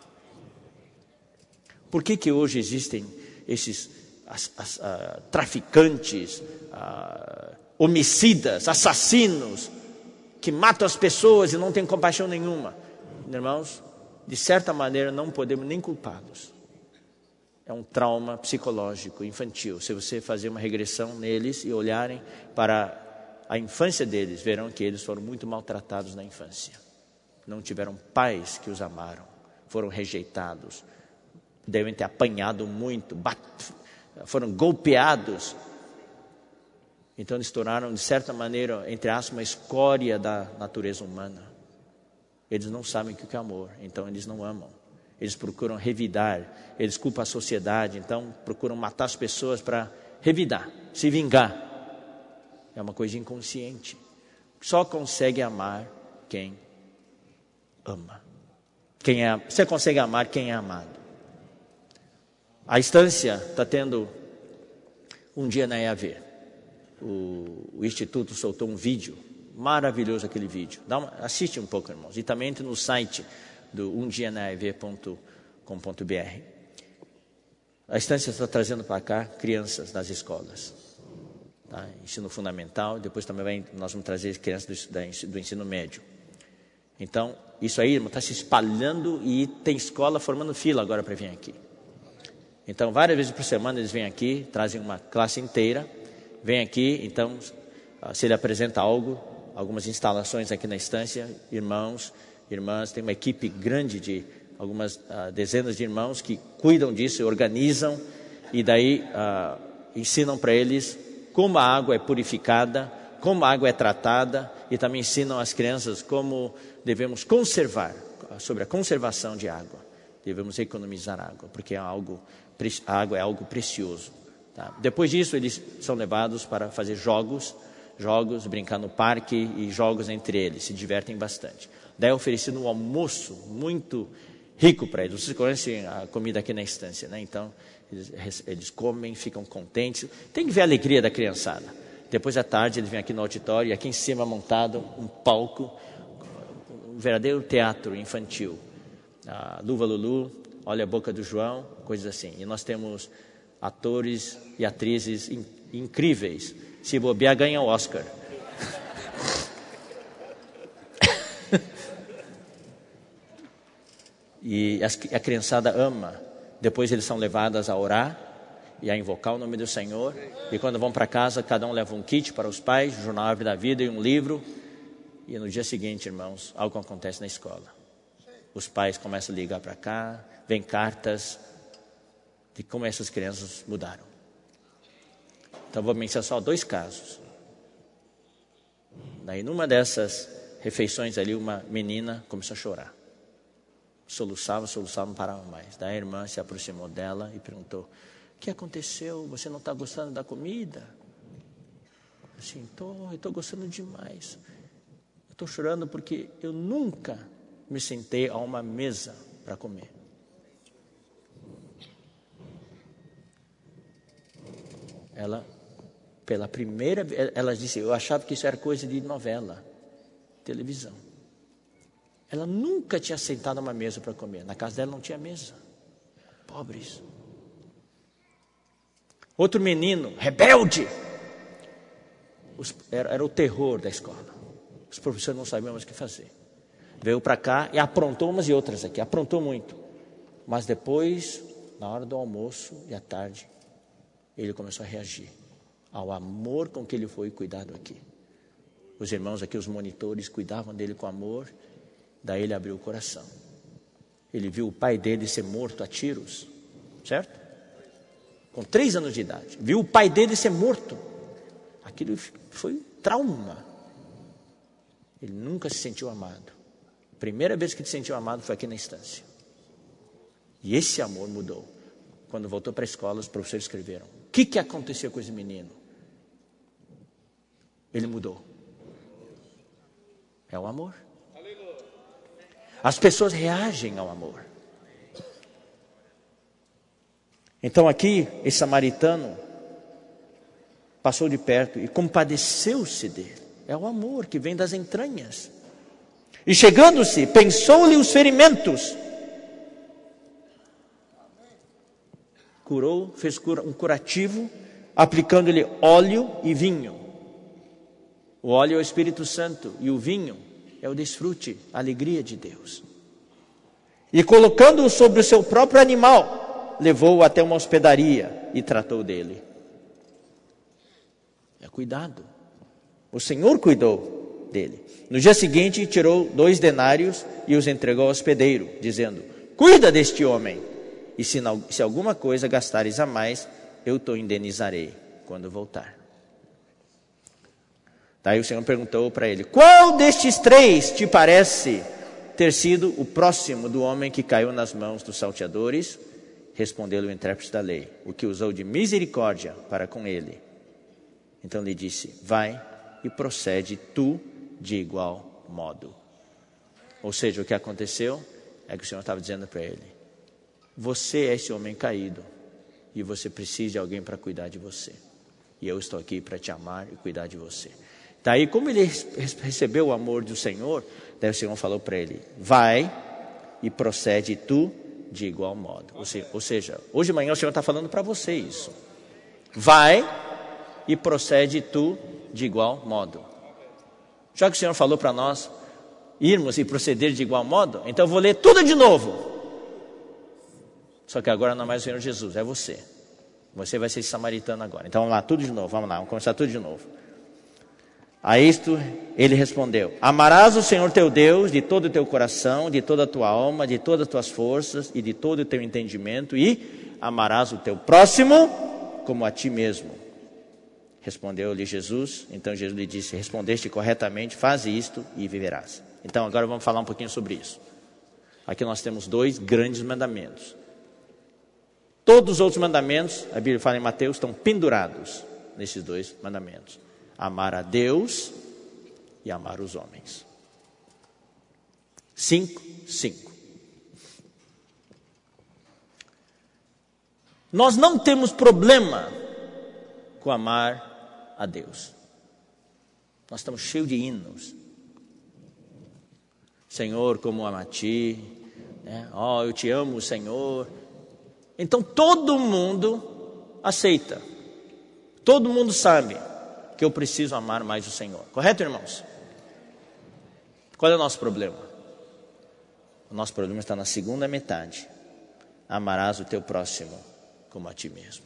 Speaker 1: Por que que hoje existem esses as, as, uh, traficantes, uh, homicidas, assassinos, que matam as pessoas e não têm compaixão nenhuma? Irmãos, de certa maneira não podemos nem culpá-los. É um trauma psicológico infantil. Se você fazer uma regressão neles e olharem para a infância deles, verão que eles foram muito maltratados na infância. Não tiveram pais que os amaram, foram rejeitados, devem ter apanhado muito, bat... foram golpeados. Então eles tornaram, de certa maneira, entre aspas, uma escória da natureza humana. Eles não sabem o que é amor, então eles não amam. Eles procuram revidar, eles culpam a sociedade, então procuram matar as pessoas para revidar, se vingar. É uma coisa inconsciente. Só consegue amar quem ama. Quem é, você consegue amar quem é amado. A Estância está tendo um dia na E A V. O, o Instituto soltou um vídeo, maravilhoso aquele vídeo. Dá uma, assiste um pouco, irmãos. E também entra no site do um dia na e v ponto com ponto b r. A Estância está trazendo para cá crianças das escolas. Tá? Ensino fundamental, depois também vai, nós vamos trazer crianças do, do ensino médio. Então, isso aí, irmão, está se espalhando e tem escola formando fila agora para vir aqui. Então, várias vezes por semana eles vêm aqui, trazem uma classe inteira, vêm aqui, então, se ele apresenta algo, algumas instalações aqui na Estância, irmãos, irmãs, tem uma equipe grande de algumas uh, dezenas de irmãos que cuidam disso, organizam e daí uh, ensinam para eles como a água é purificada, como a água é tratada e também ensinam as crianças como devemos conservar, sobre a conservação de água. Devemos economizar água, porque é algo, a água é algo precioso. Tá? Depois disso, eles são levados para fazer jogos jogos, brincar no parque e jogos entre eles, se divertem bastante. Daí é oferecido um almoço muito rico para eles. Vocês conhecem a comida aqui na estância, né? Então, eles, eles comem, ficam contentes. Tem que ver a alegria da criançada. Depois, à tarde, eles vêm aqui no auditório e aqui em cima montado um palco, um verdadeiro teatro infantil. A Luva Lulu, Olha a Boca do João, coisas assim. E nós temos atores e atrizes in, incríveis. Se bobear, ganha o Oscar. E a criançada ama. Depois eles são levados a orar e a invocar o nome do Senhor. E quando vão para casa, cada um leva um kit para os pais, um jornal Árvore da Vida e um livro. E no dia seguinte, irmãos, algo acontece na escola. Os pais começam a ligar para cá, vem cartas de como essas crianças mudaram. Então vou mencionar só dois casos. Daí numa dessas refeições ali, uma menina começou a chorar. Soluçava, soluçava, não parava mais. Daí a irmã se aproximou dela e perguntou: o que aconteceu? Você não está gostando da comida? Assim, estou, estou gostando demais. Estou chorando porque eu nunca me sentei a uma mesa para comer. Ela, pela primeira vez, ela disse, eu achava que isso era coisa de novela, televisão. Ela nunca tinha sentado a uma mesa para comer. Na casa dela não tinha mesa. Pobres. Outro menino, rebelde. Os, era, era o terror da escola. Os professores não sabiam mais o que fazer. Veio para cá e aprontou umas e outras aqui. Aprontou muito. Mas depois, na hora do almoço e à tarde, ele começou a reagir ao amor com que ele foi cuidado aqui. Os irmãos aqui, os monitores, cuidavam dele com amor. Daí ele abriu o coração. Ele viu o pai dele ser morto a tiros, certo? Com três anos de idade. Viu o pai dele ser morto. Aquilo foi um trauma. Ele nunca se sentiu amado. A primeira vez que se sentiu amado foi aqui na estância. E esse amor mudou. Quando voltou para a escola, os professores escreveram: o que, que aconteceu com esse menino? Ele mudou. É o amor. As pessoas reagem ao amor. Então aqui, esse samaritano passou de perto e compadeceu-se dele. É o amor que vem das entranhas. E chegando-se, pensou-lhe os ferimentos. Curou, fez um curativo, aplicando-lhe óleo e vinho. O óleo é o Espírito Santo e o vinho é o desfrute, a alegria de Deus. E colocando-o sobre o seu próprio animal, levou-o até uma hospedaria e tratou dele. É cuidado. O Senhor cuidou dele. No dia seguinte, tirou dois denários e os entregou ao hospedeiro, dizendo: cuida deste homem, e se, não, se alguma coisa gastares a mais, eu te indenizarei quando voltar. Daí o Senhor perguntou para ele: qual destes três te parece ter sido o próximo do homem que caiu nas mãos dos salteadores? Respondeu-lhe o intérprete da lei: o que usou de misericórdia para com ele. Então lhe disse: vai e procede tu de igual modo. Ou seja, o que aconteceu é que o Senhor estava dizendo para ele: você é esse homem caído e você precisa de alguém para cuidar de você. E eu estou aqui para te amar e cuidar de você. Daí, como ele recebeu o amor do Senhor, daí o Senhor falou para ele: vai e procede tu de igual modo. Ou seja, ou seja hoje de manhã o Senhor está falando para você isso. Vai e procede tu de igual modo. Já que o Senhor falou para nós irmos e proceder de igual modo, então eu vou ler tudo de novo. Só que agora não é mais o Senhor Jesus, é você. Você vai ser samaritano agora. Então vamos lá, tudo de novo, vamos lá, vamos começar tudo de novo. A isto ele respondeu: amarás o Senhor teu Deus de todo o teu coração, de toda a tua alma, de todas as tuas forças e de todo o teu entendimento, e amarás o teu próximo como a ti mesmo. Respondeu-lhe Jesus. Então Jesus lhe disse: respondeste corretamente, faze isto e viverás. Então agora vamos falar um pouquinho sobre isso. Aqui nós temos dois grandes mandamentos. Todos os outros mandamentos, a Bíblia fala em Mateus, estão pendurados nesses dois mandamentos. Amar a Deus e amar os homens. Cinco, cinco. Nós não temos problema com amar a Deus. Nós estamos cheios de hinos. Senhor, como amo a ti, né? Oh, eu te amo, Senhor. Então todo mundo aceita. Todo mundo sabe que eu preciso amar mais o Senhor. Correto, irmãos? Qual é o nosso problema? O nosso problema está na segunda metade. Amarás o teu próximo como a ti mesmo.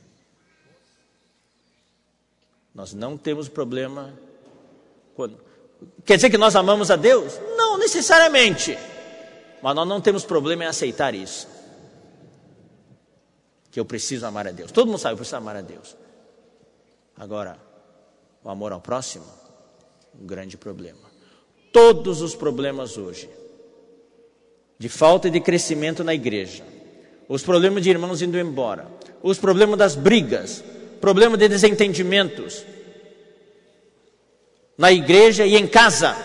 Speaker 1: Nós não temos problema quando... Quer dizer que nós amamos a Deus? Não necessariamente. Mas nós não temos problema em aceitar isso. Que eu preciso amar a Deus. Todo mundo sabe que eu preciso amar a Deus. Agora, o amor ao próximo, um grande problema. Todos os problemas hoje, de falta de crescimento na igreja, os problemas de irmãos indo embora, os problemas das brigas, problema de desentendimentos, na igreja e em casa,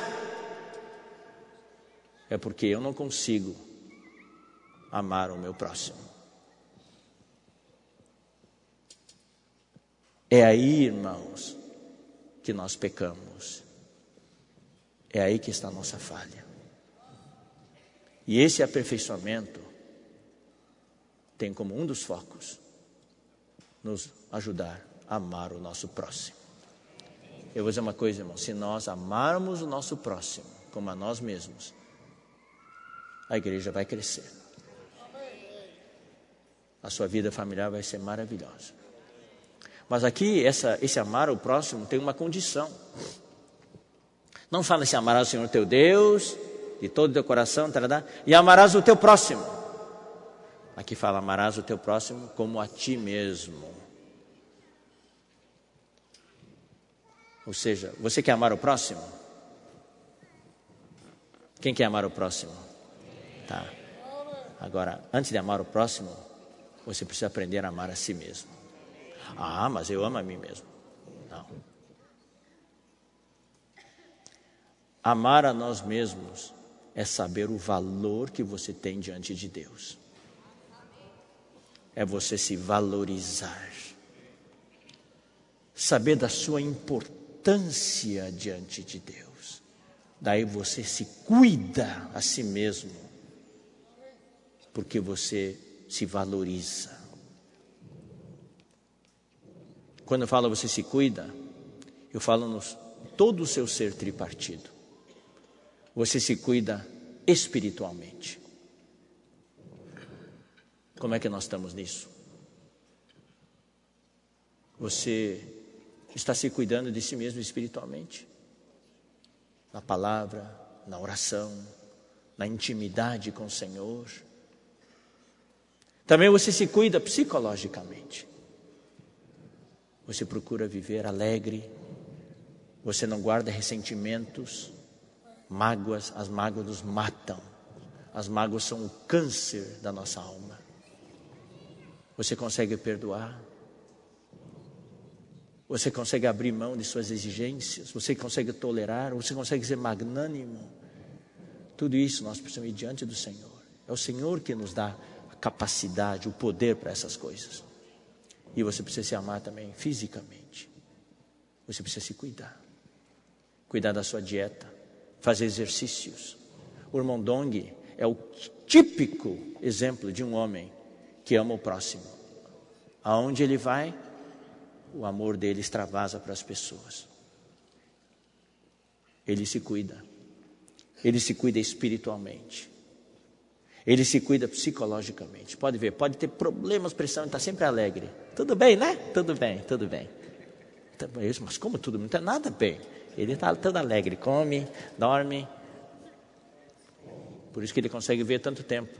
Speaker 1: é porque eu não consigo amar o meu próximo. É aí, irmãos, que nós pecamos. É aí que está a nossa falha. E esse aperfeiçoamento tem como um dos focos nos ajudar a amar o nosso próximo. Eu vou dizer uma coisa, irmão, se nós amarmos o nosso próximo como a nós mesmos, a igreja vai crescer. A sua vida familiar vai ser maravilhosa. Mas aqui, essa, esse amar o próximo tem uma condição. Não fala se amarás o Senhor teu Deus, de todo o teu coração, tarará, e amarás o teu próximo. Aqui fala, amarás o teu próximo como a ti mesmo. Ou seja, você quer amar o próximo? Quem quer amar o próximo? Tá. Agora, antes de amar o próximo, você precisa aprender a amar a si mesmo. Ah, mas eu amo a mim mesmo. Não. Amar a nós mesmos é saber o valor que você tem diante de Deus. É você se valorizar. Saber da sua importância diante de Deus. Daí você se cuida a si mesmo. Porque você se valoriza. Quando eu falo você se cuida, eu falo no todo o seu ser tripartido. Você se cuida espiritualmente. Como é que nós estamos nisso? Você está se cuidando de si mesmo espiritualmente? Na palavra, na oração, na intimidade com o Senhor. Também você se cuida psicologicamente. Você procura viver alegre. Você não guarda ressentimentos, mágoas. As mágoas nos matam. As mágoas são o câncer da nossa alma. Você consegue perdoar? Você consegue abrir mão de suas exigências? Você consegue tolerar? Você consegue ser magnânimo? Tudo isso nós precisamos ir diante do Senhor. É o Senhor que nos dá a capacidade, o poder para essas coisas. E você precisa se amar também fisicamente. Você precisa se cuidar. Cuidar da sua dieta. Fazer exercícios. O irmão Dong é o típico exemplo de um homem que ama o próximo. Aonde ele vai, o amor dele extravasa para as pessoas. Ele se cuida. Ele se cuida espiritualmente. Ele se cuida psicologicamente. Pode ver, pode ter problemas, pressão, está sempre alegre. Tudo bem, né? Tudo bem, tudo bem. Mas como tudo? Não está nada bem. Ele está todo alegre, come, dorme. Por isso que ele consegue ver tanto tempo.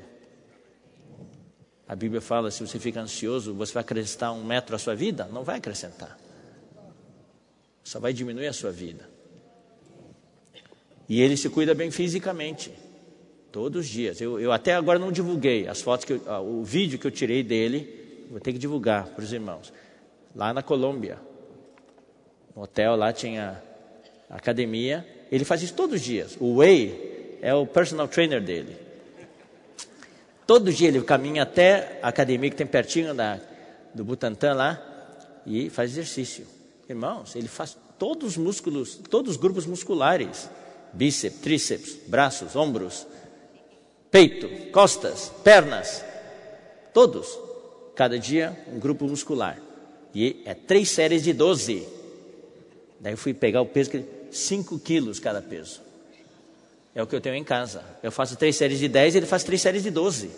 Speaker 1: A Bíblia fala, se você fica ansioso, você vai acrescentar um metro à sua vida? Não vai acrescentar. Só vai diminuir a sua vida. E ele se cuida bem fisicamente. Todos os dias. Eu, eu até agora não divulguei as fotos, que eu, o vídeo que eu tirei dele, vou ter que divulgar para os irmãos. Lá na Colômbia. No hotel lá tinha academia. Ele faz isso todos os dias. O Whey é o personal trainer dele. Todo dia ele caminha até a academia que tem pertinho da, do Butantã lá e faz exercício. Irmãos, ele faz todos os músculos, todos os grupos musculares. Bíceps, tríceps, braços, ombros, peito, costas, pernas. Todos. Cada dia um grupo muscular. E é três séries de doze. Daí eu fui pegar o peso, cinco quilos cada peso. É o que eu tenho em casa. Eu faço três séries de dez e ele faz três séries de doze.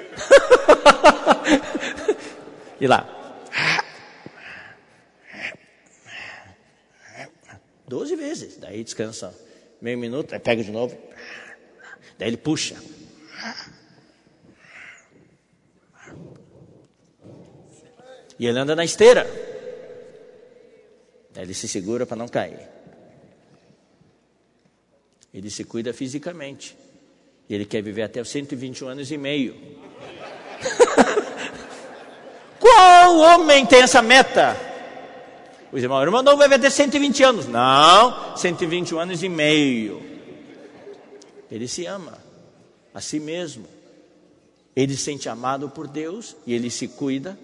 Speaker 1: E lá. doze vezes. Daí descansa meio minuto, aí pega de novo. Daí ele puxa. E ele anda na esteira. Daí ele se segura para não cair. Ele se cuida fisicamente. E ele quer viver até os cento e vinte e um anos e meio. Qual homem tem essa meta? Os irmãos, o irmão não vai viver até cento e vinte anos. Não, cento e vinte e um anos e meio. Ele se ama a si mesmo. Ele se sente amado por Deus e ele se cuida.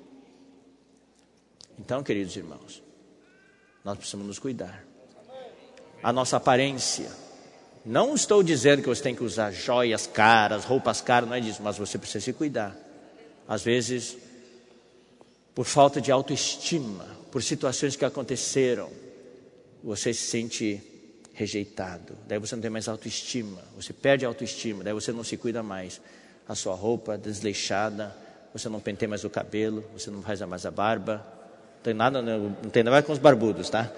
Speaker 1: Então, queridos irmãos, nós precisamos nos cuidar. A nossa aparência. Não estou dizendo que você tem que usar joias caras, roupas caras, não é disso, mas você precisa se cuidar. Às vezes, por falta de autoestima, por situações que aconteceram, você se sente rejeitado. Daí você não tem mais autoestima, você perde a autoestima, daí você não se cuida mais. A sua roupa desleixada, você não penteia mais o cabelo, você não faz mais a barba. Não tem nada, não tem nada a ver com os barbudos, tá?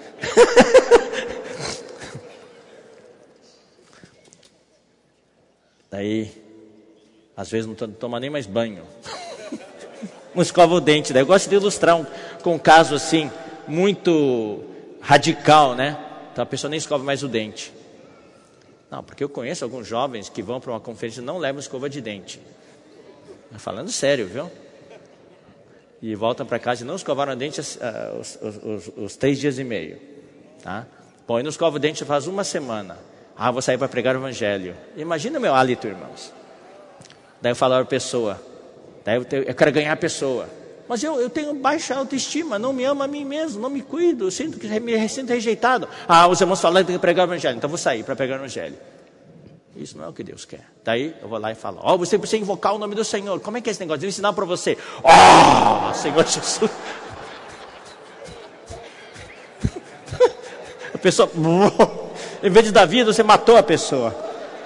Speaker 1: Daí, às vezes não toma nem mais banho. Não escova o dente. Daí eu gosto de ilustrar um, com um caso assim, muito radical, né? Então a pessoa nem escova mais o dente. Não, porque eu conheço alguns jovens que vão para uma conferência e não levam escova de dente. Falando sério, viu? E voltam para casa e não escovaram o dente uh, os, os, os, os três dias e meio. Tá? Põe no escova o dente faz uma semana. Ah, vou sair para pregar o evangelho. Imagina o meu hálito, irmãos. Daí eu falo para a pessoa. Daí eu, tenho, eu quero ganhar a pessoa. Mas eu, eu tenho baixa autoestima, não me amo a mim mesmo, não me cuido, eu sinto que me sinto rejeitado. Ah, os irmãos falaram que tem que pregar o evangelho, então vou sair para pregar o evangelho. Isso não é o que Deus quer. Daí eu vou lá e falo, ó, oh, você precisa invocar o nome do Senhor. Como é que é esse negócio? Eu vou ensinar para você. Ó, oh, Senhor Jesus. A pessoa, em vez de dar vida, você matou a pessoa.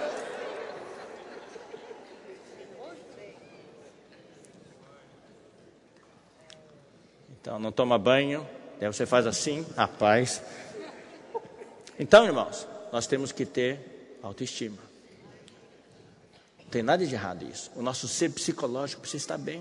Speaker 1: Então, não toma banho, daí você faz assim, rapaz. Então, irmãos, nós temos que ter autoestima. Não tem nada de errado isso. O nosso ser psicológico precisa estar bem.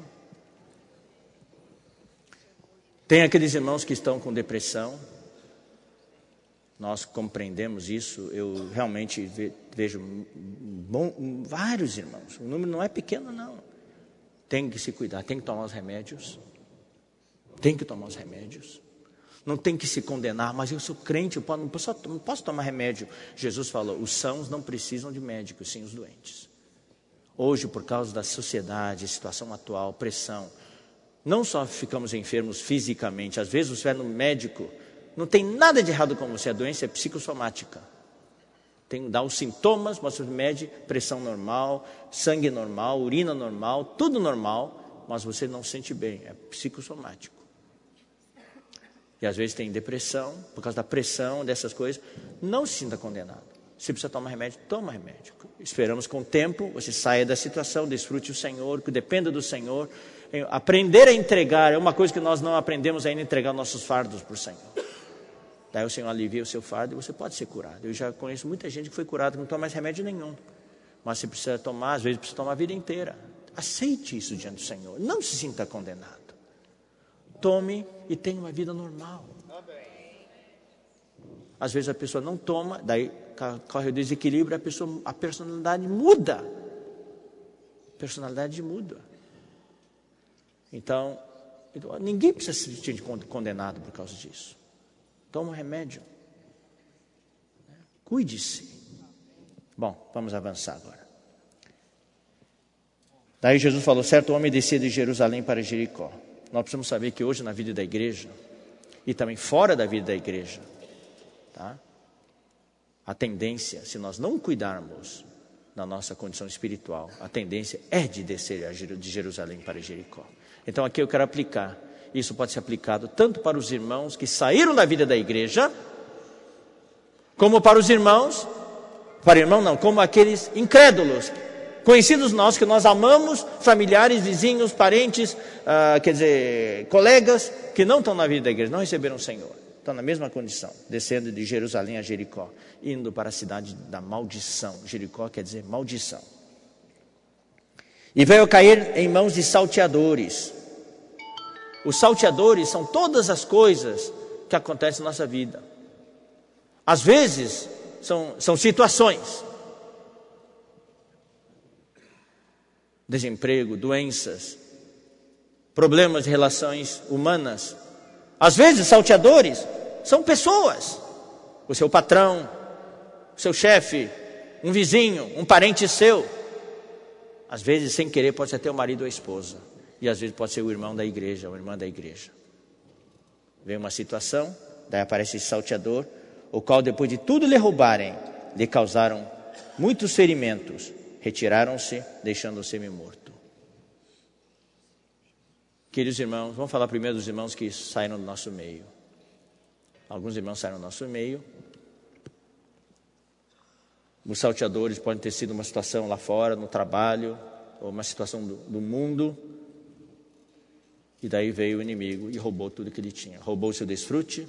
Speaker 1: Tem aqueles irmãos que estão com depressão. Nós compreendemos isso. Eu realmente vejo bom, vários irmãos. O número não é pequeno, não. Tem que se cuidar, tem que tomar os remédios. Tem que tomar os remédios. Não tem que se condenar, mas eu sou crente, eu não posso, não posso tomar remédio. Jesus falou, os sãos não precisam de médicos, sim os doentes. Hoje, por causa da sociedade, situação atual, pressão, não só ficamos enfermos fisicamente, às vezes você vai no médico, não tem nada de errado com você, a doença é psicossomática. Tem, dá os sintomas, mas você mede pressão normal, sangue normal, urina normal, tudo normal, mas você não se sente bem, é psicossomático. E às vezes tem depressão, por causa da pressão, dessas coisas, não se sinta condenado. Se precisa tomar remédio, toma remédio. Esperamos que com o tempo você saia da situação, desfrute o Senhor, que dependa do Senhor. Aprender a entregar é uma coisa que nós não aprendemos ainda, entregar nossos fardos para o Senhor. Daí o Senhor alivia o seu fardo e você pode ser curado. Eu já conheço muita gente que foi curada que não toma mais remédio nenhum. Mas você precisa tomar, às vezes precisa tomar a vida inteira. Aceite isso diante do Senhor, não se sinta condenado. Tome e tenha uma vida normal. Às vezes a pessoa não toma, daí corre o desequilíbrio, a pessoa, a personalidade muda. A personalidade muda. Então, ninguém precisa se sentir condenado por causa disso. Toma um remédio. Cuide-se. Bom, vamos avançar agora. Daí Jesus falou, certo homem descia de Jerusalém para Jericó. Nós precisamos saber que hoje na vida da igreja, e também fora da vida da igreja, tá? A tendência, se nós não cuidarmos da nossa condição espiritual, a tendência é de descer de Jerusalém para Jericó. Então aqui eu quero aplicar, isso pode ser aplicado tanto para os irmãos que saíram da vida da igreja, como para os irmãos, para irmão não, como aqueles incrédulos, conhecidos nossos, que nós amamos, familiares, vizinhos, parentes, uh, quer dizer, colegas, que não estão na vida da igreja, não receberam o Senhor. Estão na mesma condição, descendo de Jerusalém a Jericó, indo para a cidade da maldição. Jericó quer dizer maldição. E veio cair em mãos de salteadores. Os salteadores são todas as coisas que acontecem na nossa vida. Às vezes, são, são situações. Desemprego, doenças, problemas de relações humanas. Às vezes, salteadores são pessoas. O seu patrão, o seu chefe, um vizinho, um parente seu. Às vezes, sem querer, pode ser até o marido ou a esposa. E às vezes pode ser o irmão da igreja, ou a irmã da igreja. Vem uma situação, daí aparece esse salteador, o qual depois de tudo lhe roubarem, lhe causaram muitos ferimentos. Retiraram-se, deixando-o semi-morto. Queridos irmãos, vamos falar primeiro dos irmãos que saíram do nosso meio. Alguns irmãos saíram do nosso meio. Os salteadores podem ter sido uma situação lá fora, no trabalho, ou uma situação do, do mundo. E daí veio o inimigo e roubou tudo que ele tinha. Roubou o seu desfrute,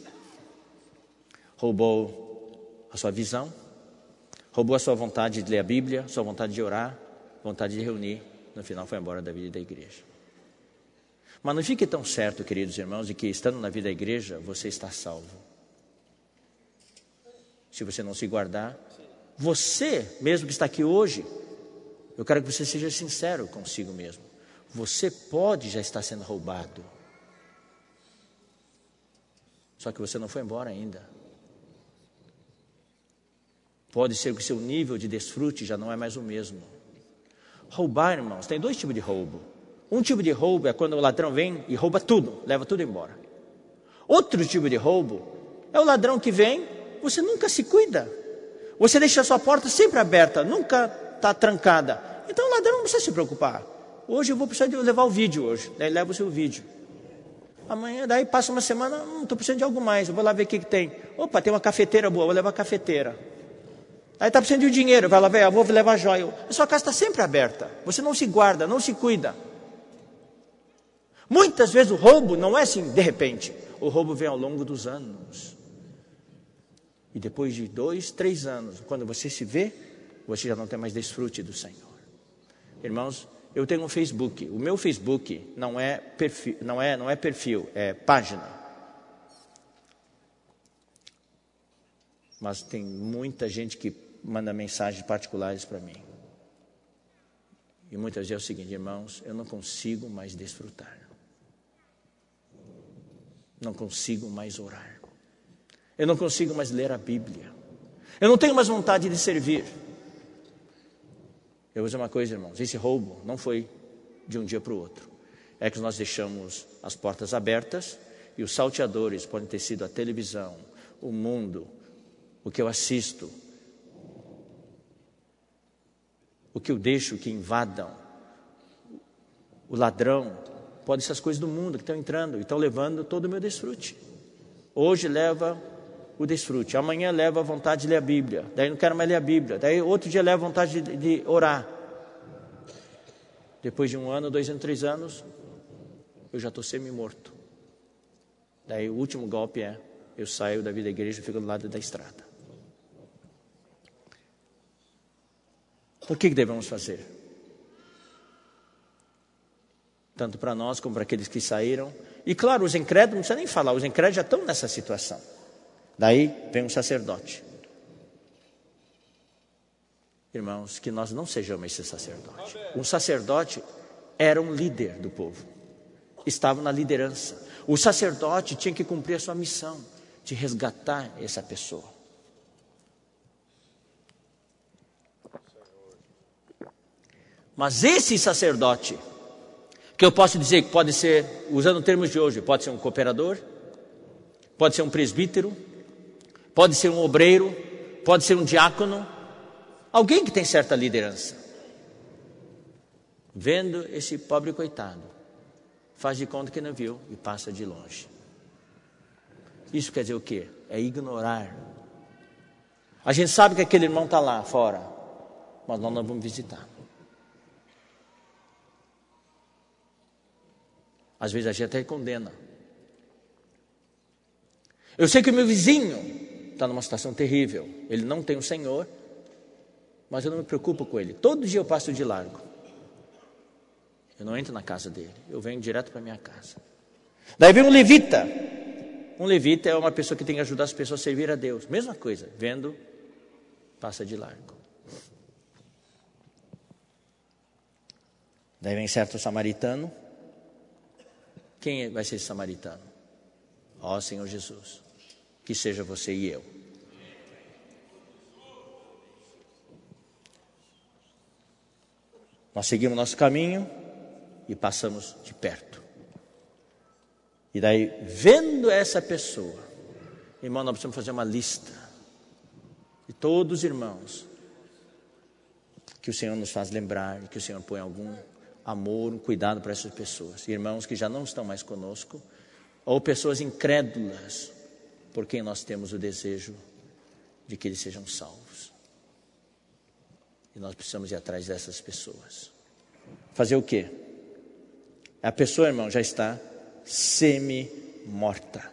Speaker 1: roubou a sua visão, roubou a sua vontade de ler a Bíblia, sua vontade de orar, vontade de reunir. No final foi embora da vida da igreja. Mas não fique tão certo, queridos irmãos, de que estando na vida da igreja, você está salvo. Se você não se guardar, você, mesmo que está aqui hoje, eu quero que você seja sincero consigo mesmo. Você pode já estar sendo roubado. Só que você não foi embora ainda. Pode ser que o seu nível de desfrute já não é mais o mesmo. Roubar, irmãos, tem dois tipos de roubo. Um tipo de roubo é quando o ladrão vem e rouba tudo, leva tudo embora. Outro tipo de roubo é o ladrão que vem, você nunca se cuida. Você deixa a sua porta sempre aberta, nunca está trancada. Então o ladrão não precisa se preocupar. Hoje eu vou precisar de levar o vídeo hoje, daí leva o seu vídeo. Amanhã, daí passa uma semana, não estou precisando de algo mais, eu vou lá ver o que, que tem. Opa, tem uma cafeteira boa, vou levar a cafeteira. Aí está precisando de dinheiro, vai lá ver, eu vou levar a joia. A sua casa está sempre aberta, você não se guarda, não se cuida. Muitas vezes o roubo não é assim, de repente. O roubo vem ao longo dos anos. E depois de dois, três anos, quando você se vê, você já não tem mais desfrute do Senhor. Irmãos, eu tenho um Facebook. O meu Facebook não é perfil, não é, não é perfil, é página. Mas tem muita gente que manda mensagens particulares para mim. E muitas vezes é o seguinte, irmãos, eu não consigo mais desfrutar. Não consigo mais orar. Eu não consigo mais ler a Bíblia. Eu não tenho mais vontade de servir. Eu vou dizer uma coisa, irmãos, esse roubo não foi de um dia para o outro. É que nós deixamos as portas abertas e os salteadores podem ter sido a televisão, o mundo, o que eu assisto, o que eu deixo que invadam, o ladrão, pode ser as coisas do mundo que estão entrando e estão levando todo o meu desfrute. Hoje leva o desfrute, amanhã leva a vontade de ler a Bíblia, daí não quero mais ler a Bíblia, daí outro dia leva a vontade de, de orar. Depois de um ano, dois anos, três anos, eu já estou semi-morto. Daí o último golpe é, eu saio da vida da igreja e fico do lado da estrada. Então, o que devemos fazer? Tanto para nós como para aqueles que saíram. E claro, os incrédulos, não precisa nem falar, os incrédulos já estão nessa situação. Daí vem um sacerdote. Irmãos, que nós não sejamos esse sacerdote. Um sacerdote era um líder do povo. Estava na liderança. O sacerdote tinha que cumprir a sua missão. de resgatar essa pessoa. Mas esse sacerdote, que eu posso dizer que pode ser, usando termos de hoje, pode ser um cooperador, pode ser um presbítero, pode ser um obreiro, pode ser um diácono, alguém que tem certa liderança. Vendo esse pobre coitado, faz de conta que não viu e passa de longe. Isso quer dizer o quê? É ignorar. A gente sabe que aquele irmão está lá fora, mas nós não vamos visitar. Às vezes a gente até condena. Eu sei que o meu vizinho está numa situação terrível. Ele não tem o Senhor, mas eu não me preocupo com ele. Todo dia eu passo de largo. Eu não entro na casa dele. Eu venho direto para a minha casa. Daí vem um levita. Um levita é uma pessoa que tem que ajudar as pessoas a servir a Deus. Mesma coisa. Vendo, passa de largo. Daí vem certo samaritano. Quem vai ser esse samaritano? Ó Senhor Jesus, que seja você e eu. Nós seguimos nosso caminho e passamos de perto. E daí, vendo essa pessoa, irmão, nós precisamos fazer uma lista de todos os irmãos que o Senhor nos faz lembrar, que o Senhor põe algum amor, um cuidado para essas pessoas. Irmãos que já não estão mais conosco, ou pessoas incrédulas, por quem nós temos o desejo de que eles sejam salvos. E nós precisamos ir atrás dessas pessoas. Fazer o quê? A pessoa, irmão, já está semi-morta.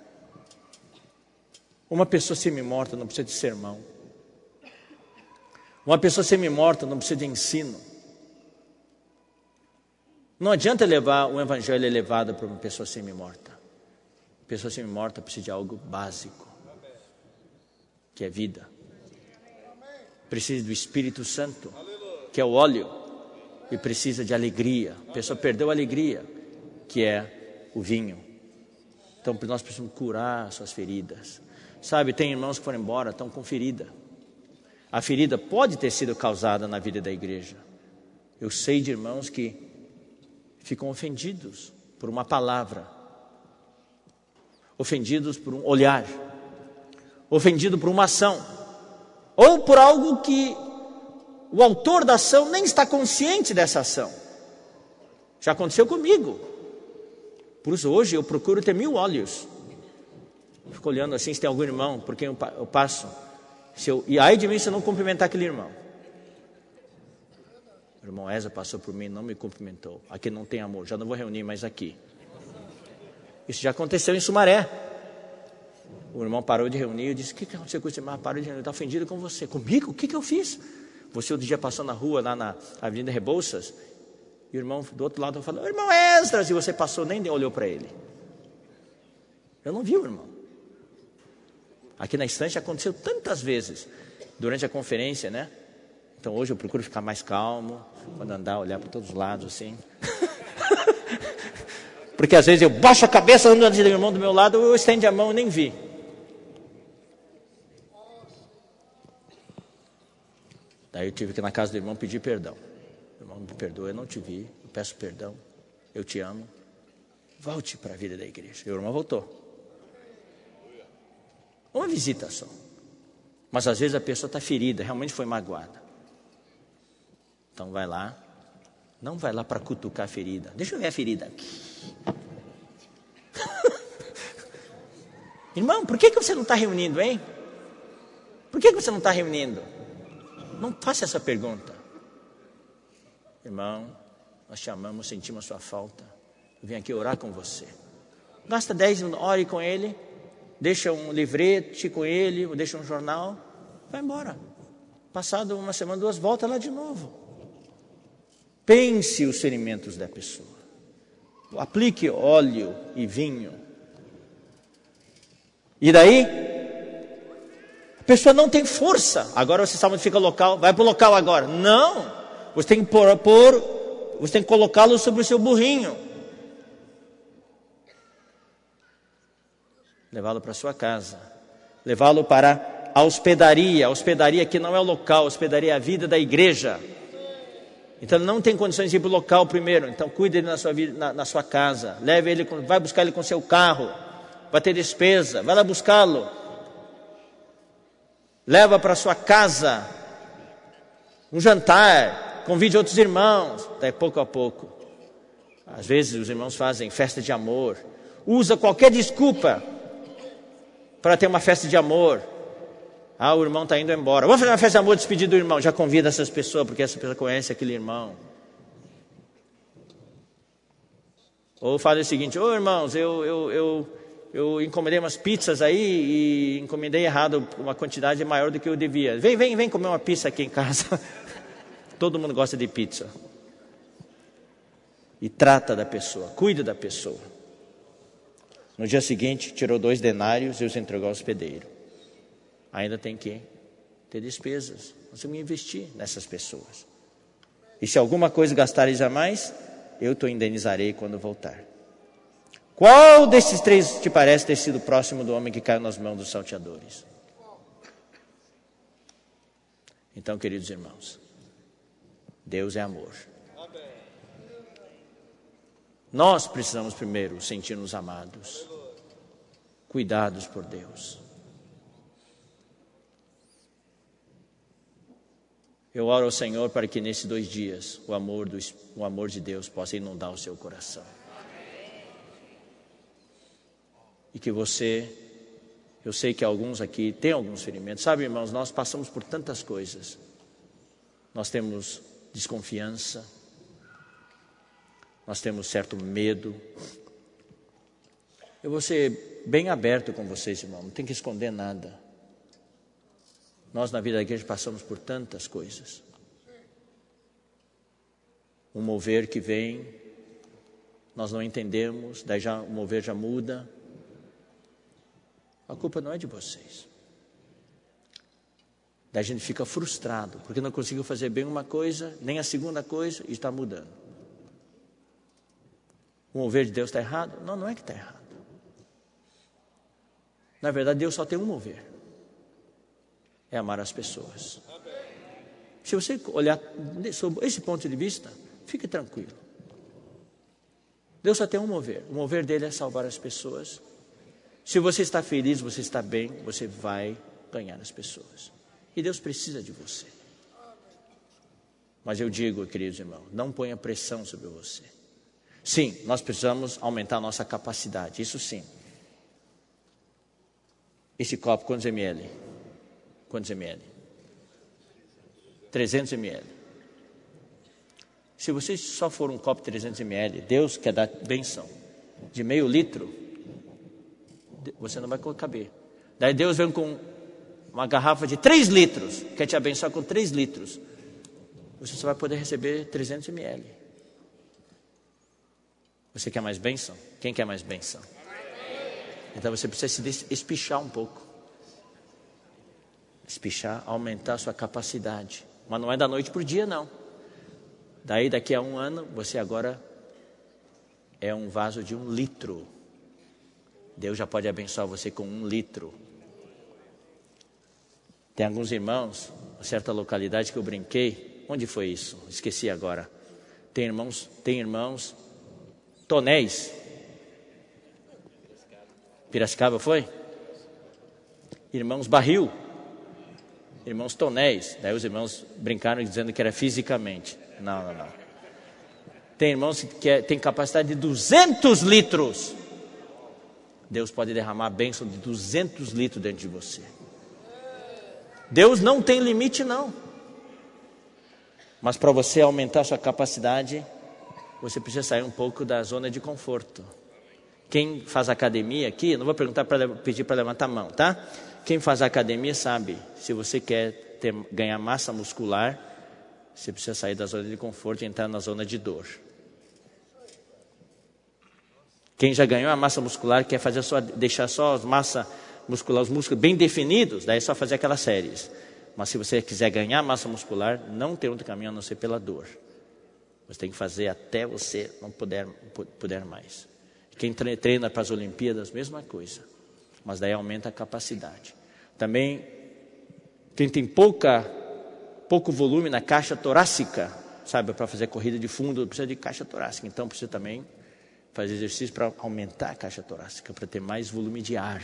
Speaker 1: Uma pessoa semi-morta não precisa de sermão. Uma pessoa semi-morta não precisa de ensino. Não adianta levar um evangelho elevado para uma pessoa semi-morta. Pessoa semi-morta precisa de algo básico, que é vida. Precisa do Espírito Santo, que é o óleo, e precisa de alegria. A pessoa perdeu a alegria, que é o vinho. Então nós precisamos curar suas feridas. Sabe, tem irmãos que foram embora, estão com ferida. A ferida pode ter sido causada na vida da igreja. Eu sei de irmãos que ficam ofendidos por uma palavra, ofendidos por um olhar, ofendido por uma ação, ou por algo que o autor da ação nem está consciente dessa ação. Já aconteceu comigo. Por isso hoje eu procuro ter mil olhos. Fico olhando assim se tem algum irmão por quem eu passo. Se eu, e ai de mim se eu não cumprimentar aquele irmão. O irmão Eza passou por mim e não me cumprimentou. Aqui não tem amor, já não vou reunir mais aqui. Isso já aconteceu em Sumaré. O irmão parou de reunir e disse: o que aconteceu com esse irmão? Parou de reunir, está ofendido com você. Comigo? O que, que eu fiz? Você outro dia passou na rua, lá na Avenida Rebouças, e o irmão do outro lado falou: irmão Esdras, e você passou, nem olhou para ele. Eu não vi o irmão. Aqui na estante aconteceu tantas vezes, durante a conferência, né? Então hoje eu procuro ficar mais calmo, quando andar, olhar para todos os lados assim. Porque às vezes eu baixo a cabeça, ando diante do irmão do meu lado, eu estendo a mão e nem vi. Daí eu tive que ir na casa do irmão pedir perdão. O irmão me perdoa, eu não te vi, eu peço perdão, eu te amo. Volte para a vida da igreja. E o irmão voltou. Uma visita só. Mas às vezes a pessoa está ferida, realmente foi magoada. Então vai lá. Não vai lá para cutucar a ferida. Deixa eu ver a ferida aqui. Irmão, por que, que você não está reunindo, hein? Por que, que você não está reunindo? Não faça essa pergunta. Irmão, nós te amamos, sentimos a sua falta. Eu vim aqui orar com você. Gasta dez minutos, ore com ele. Deixa um livrete com ele, deixa um jornal. Vai embora. Passado uma semana, duas, volta lá de novo. Pense os ferimentos da pessoa. Aplique óleo e vinho. E daí, a pessoa não tem força. Agora você sabe onde fica o local. Vai para o local agora. Não. Você tem que pôr, pôr você tem que colocá-lo sobre o seu burrinho. Levá-lo para sua casa. levá-lo para a hospedaria. A hospedaria que não é o local, a hospedaria é a vida da igreja. Então ele não tem condições de ir para o local primeiro. Então cuide dele na sua, vida, na, na sua casa. Leve ele, vai buscar ele com seu carro. Vai ter despesa, vai lá buscá-lo. Leva para sua casa um jantar. Convide outros irmãos. Daí pouco a pouco. Às vezes os irmãos fazem festa de amor. Usa qualquer desculpa para ter uma festa de amor. Ah, o irmão está indo embora. Vamos fazer uma festa de amor, despedir do irmão. Já convida essas pessoas, porque essa pessoa conhece aquele irmão. Ou fala o seguinte: ô irmãos, eu, eu, eu, eu encomendei umas pizzas aí e encomendei errado uma quantidade maior do que eu devia. Vem, vem, vem comer uma pizza aqui em casa. Todo mundo gosta de pizza. E trata da pessoa, cuida da pessoa. No dia seguinte, tirou dois denários e os entregou ao hospedeiro. Ainda tem que ter despesas. Nós temos que investir nessas pessoas. E se alguma coisa gastares a mais, eu te indenizarei quando voltar. Qual desses três te parece ter sido próximo do homem que caiu nas mãos dos salteadores? Então, queridos irmãos, Deus é amor. Nós precisamos primeiro sentir-nos amados, cuidados por Deus. Eu oro ao Senhor para que nesses dois dias o amor, do, o amor de Deus possa inundar o seu coração. E que você, eu sei que alguns aqui têm alguns ferimentos. Sabe, irmãos, nós passamos por tantas coisas. Nós temos desconfiança. Nós temos certo medo. Eu vou ser bem aberto com vocês, irmão. Não tem que esconder nada. Nós na vida da igreja passamos por tantas coisas. Um mover que vem, nós não entendemos, daí já, o mover já muda. A culpa não é de vocês. Daí a gente fica frustrado, porque não conseguiu fazer bem uma coisa, nem a segunda coisa, e está mudando. O mover de Deus está errado? Não, não é que está errado. Na verdade, Deus só tem um mover. É amar as pessoas. Se você olhar sob esse ponto de vista, fique tranquilo. Deus só tem um mover. O mover dele é salvar as pessoas. Se você está feliz, você está bem, você vai ganhar as pessoas. E Deus precisa de você. Mas eu digo, queridos irmãos, não ponha pressão sobre você. Sim, nós precisamos aumentar a nossa capacidade, isso sim. Esse copo, quantos ml? Quantos ml? trezentos mililitros. Se você só for um copo de trezentos mililitros, Deus quer dar benção de meio litro, você não vai caber. Daí Deus vem com uma garrafa de três litros, quer te abençoar com três litros. Você só vai poder receber trezentos mililitros. Você quer mais bênção? Quem quer mais bênção? Então você precisa se espichar um pouco. Espichar, aumentar a sua capacidade. Mas não é da noite para o dia, não. Daí daqui a um ano, você agora é um vaso de um litro. Deus já pode abençoar você com um litro. Tem alguns irmãos, uma certa localidade que eu brinquei. Onde foi isso? Esqueci agora. Tem irmãos, tem irmãos, tonéis. Piracicaba foi? Irmãos barril. Irmãos tonéis. Daí os irmãos brincaram dizendo que era fisicamente. Não, não, não. Tem irmãos que é, tem capacidade de duzentos litros. Deus pode derramar a bênção de duzentos litros dentro de você. Deus não tem limite, não. Mas para você aumentar a sua capacidade, você precisa sair um pouco da zona de conforto. Quem faz academia aqui, não vou perguntar para pedir para levantar a mão, tá? Quem faz academia sabe, se você quer ter, ganhar massa muscular, você precisa sair da zona de conforto e entrar na zona de dor. Quem já ganhou a massa muscular, quer fazer só, deixar só as massa muscular, os músculos bem definidos, daí é só fazer aquelas séries. Mas se você quiser ganhar massa muscular, não tem outro caminho a não ser pela dor. Você tem que fazer até você não puder, puder mais. Quem treina para as Olimpíadas, mesma coisa. Mas daí aumenta a capacidade. Também, quem tem pouca, pouco volume na caixa torácica, sabe, para fazer corrida de fundo, precisa de caixa torácica. Então, precisa também fazer exercício para aumentar a caixa torácica, para ter mais volume de ar.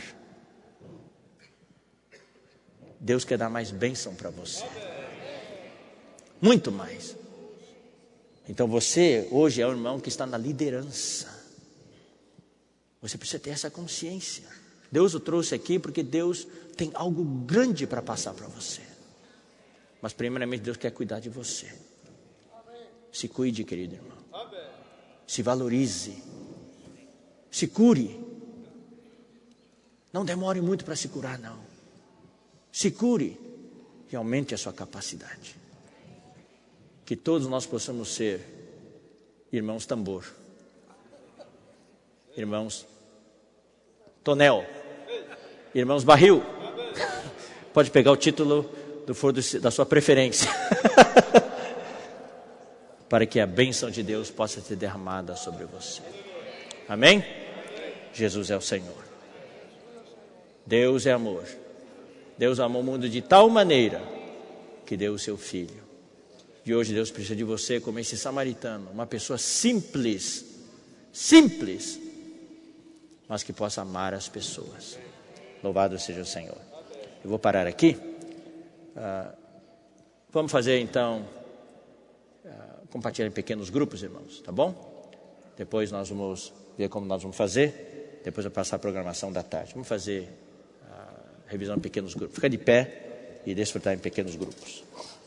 Speaker 1: Deus quer dar mais bênção para você. Muito mais. Então você hoje é o irmão que está na liderança. Você precisa ter essa consciência. Deus o trouxe aqui porque Deus tem algo grande para passar para você. Mas primeiramente Deus quer cuidar de você. Se cuide, querido irmão. Se valorize. Se cure. Não demore muito para se curar, não. Se cure e aumente a sua capacidade. Que todos nós possamos ser irmãos tambor, irmãos tonel, irmãos barril. Pode pegar o título do for do, da sua preferência. Para que a bênção de Deus possa ser derramada sobre você. Amém? Jesus é o Senhor. Deus é amor. Deus amou o mundo de tal maneira que deu o seu Filho. E hoje Deus precisa de você como esse samaritano, uma pessoa simples, simples, mas que possa amar as pessoas. Louvado seja o Senhor. Eu vou parar aqui. Uh, vamos fazer então, uh, compartilhar em pequenos grupos, irmãos, tá bom? Depois nós vamos ver como nós vamos fazer. Depois eu passar a programação da tarde. Vamos fazer a uh, revisão em pequenos grupos. Fica de pé e desfrutar em pequenos grupos.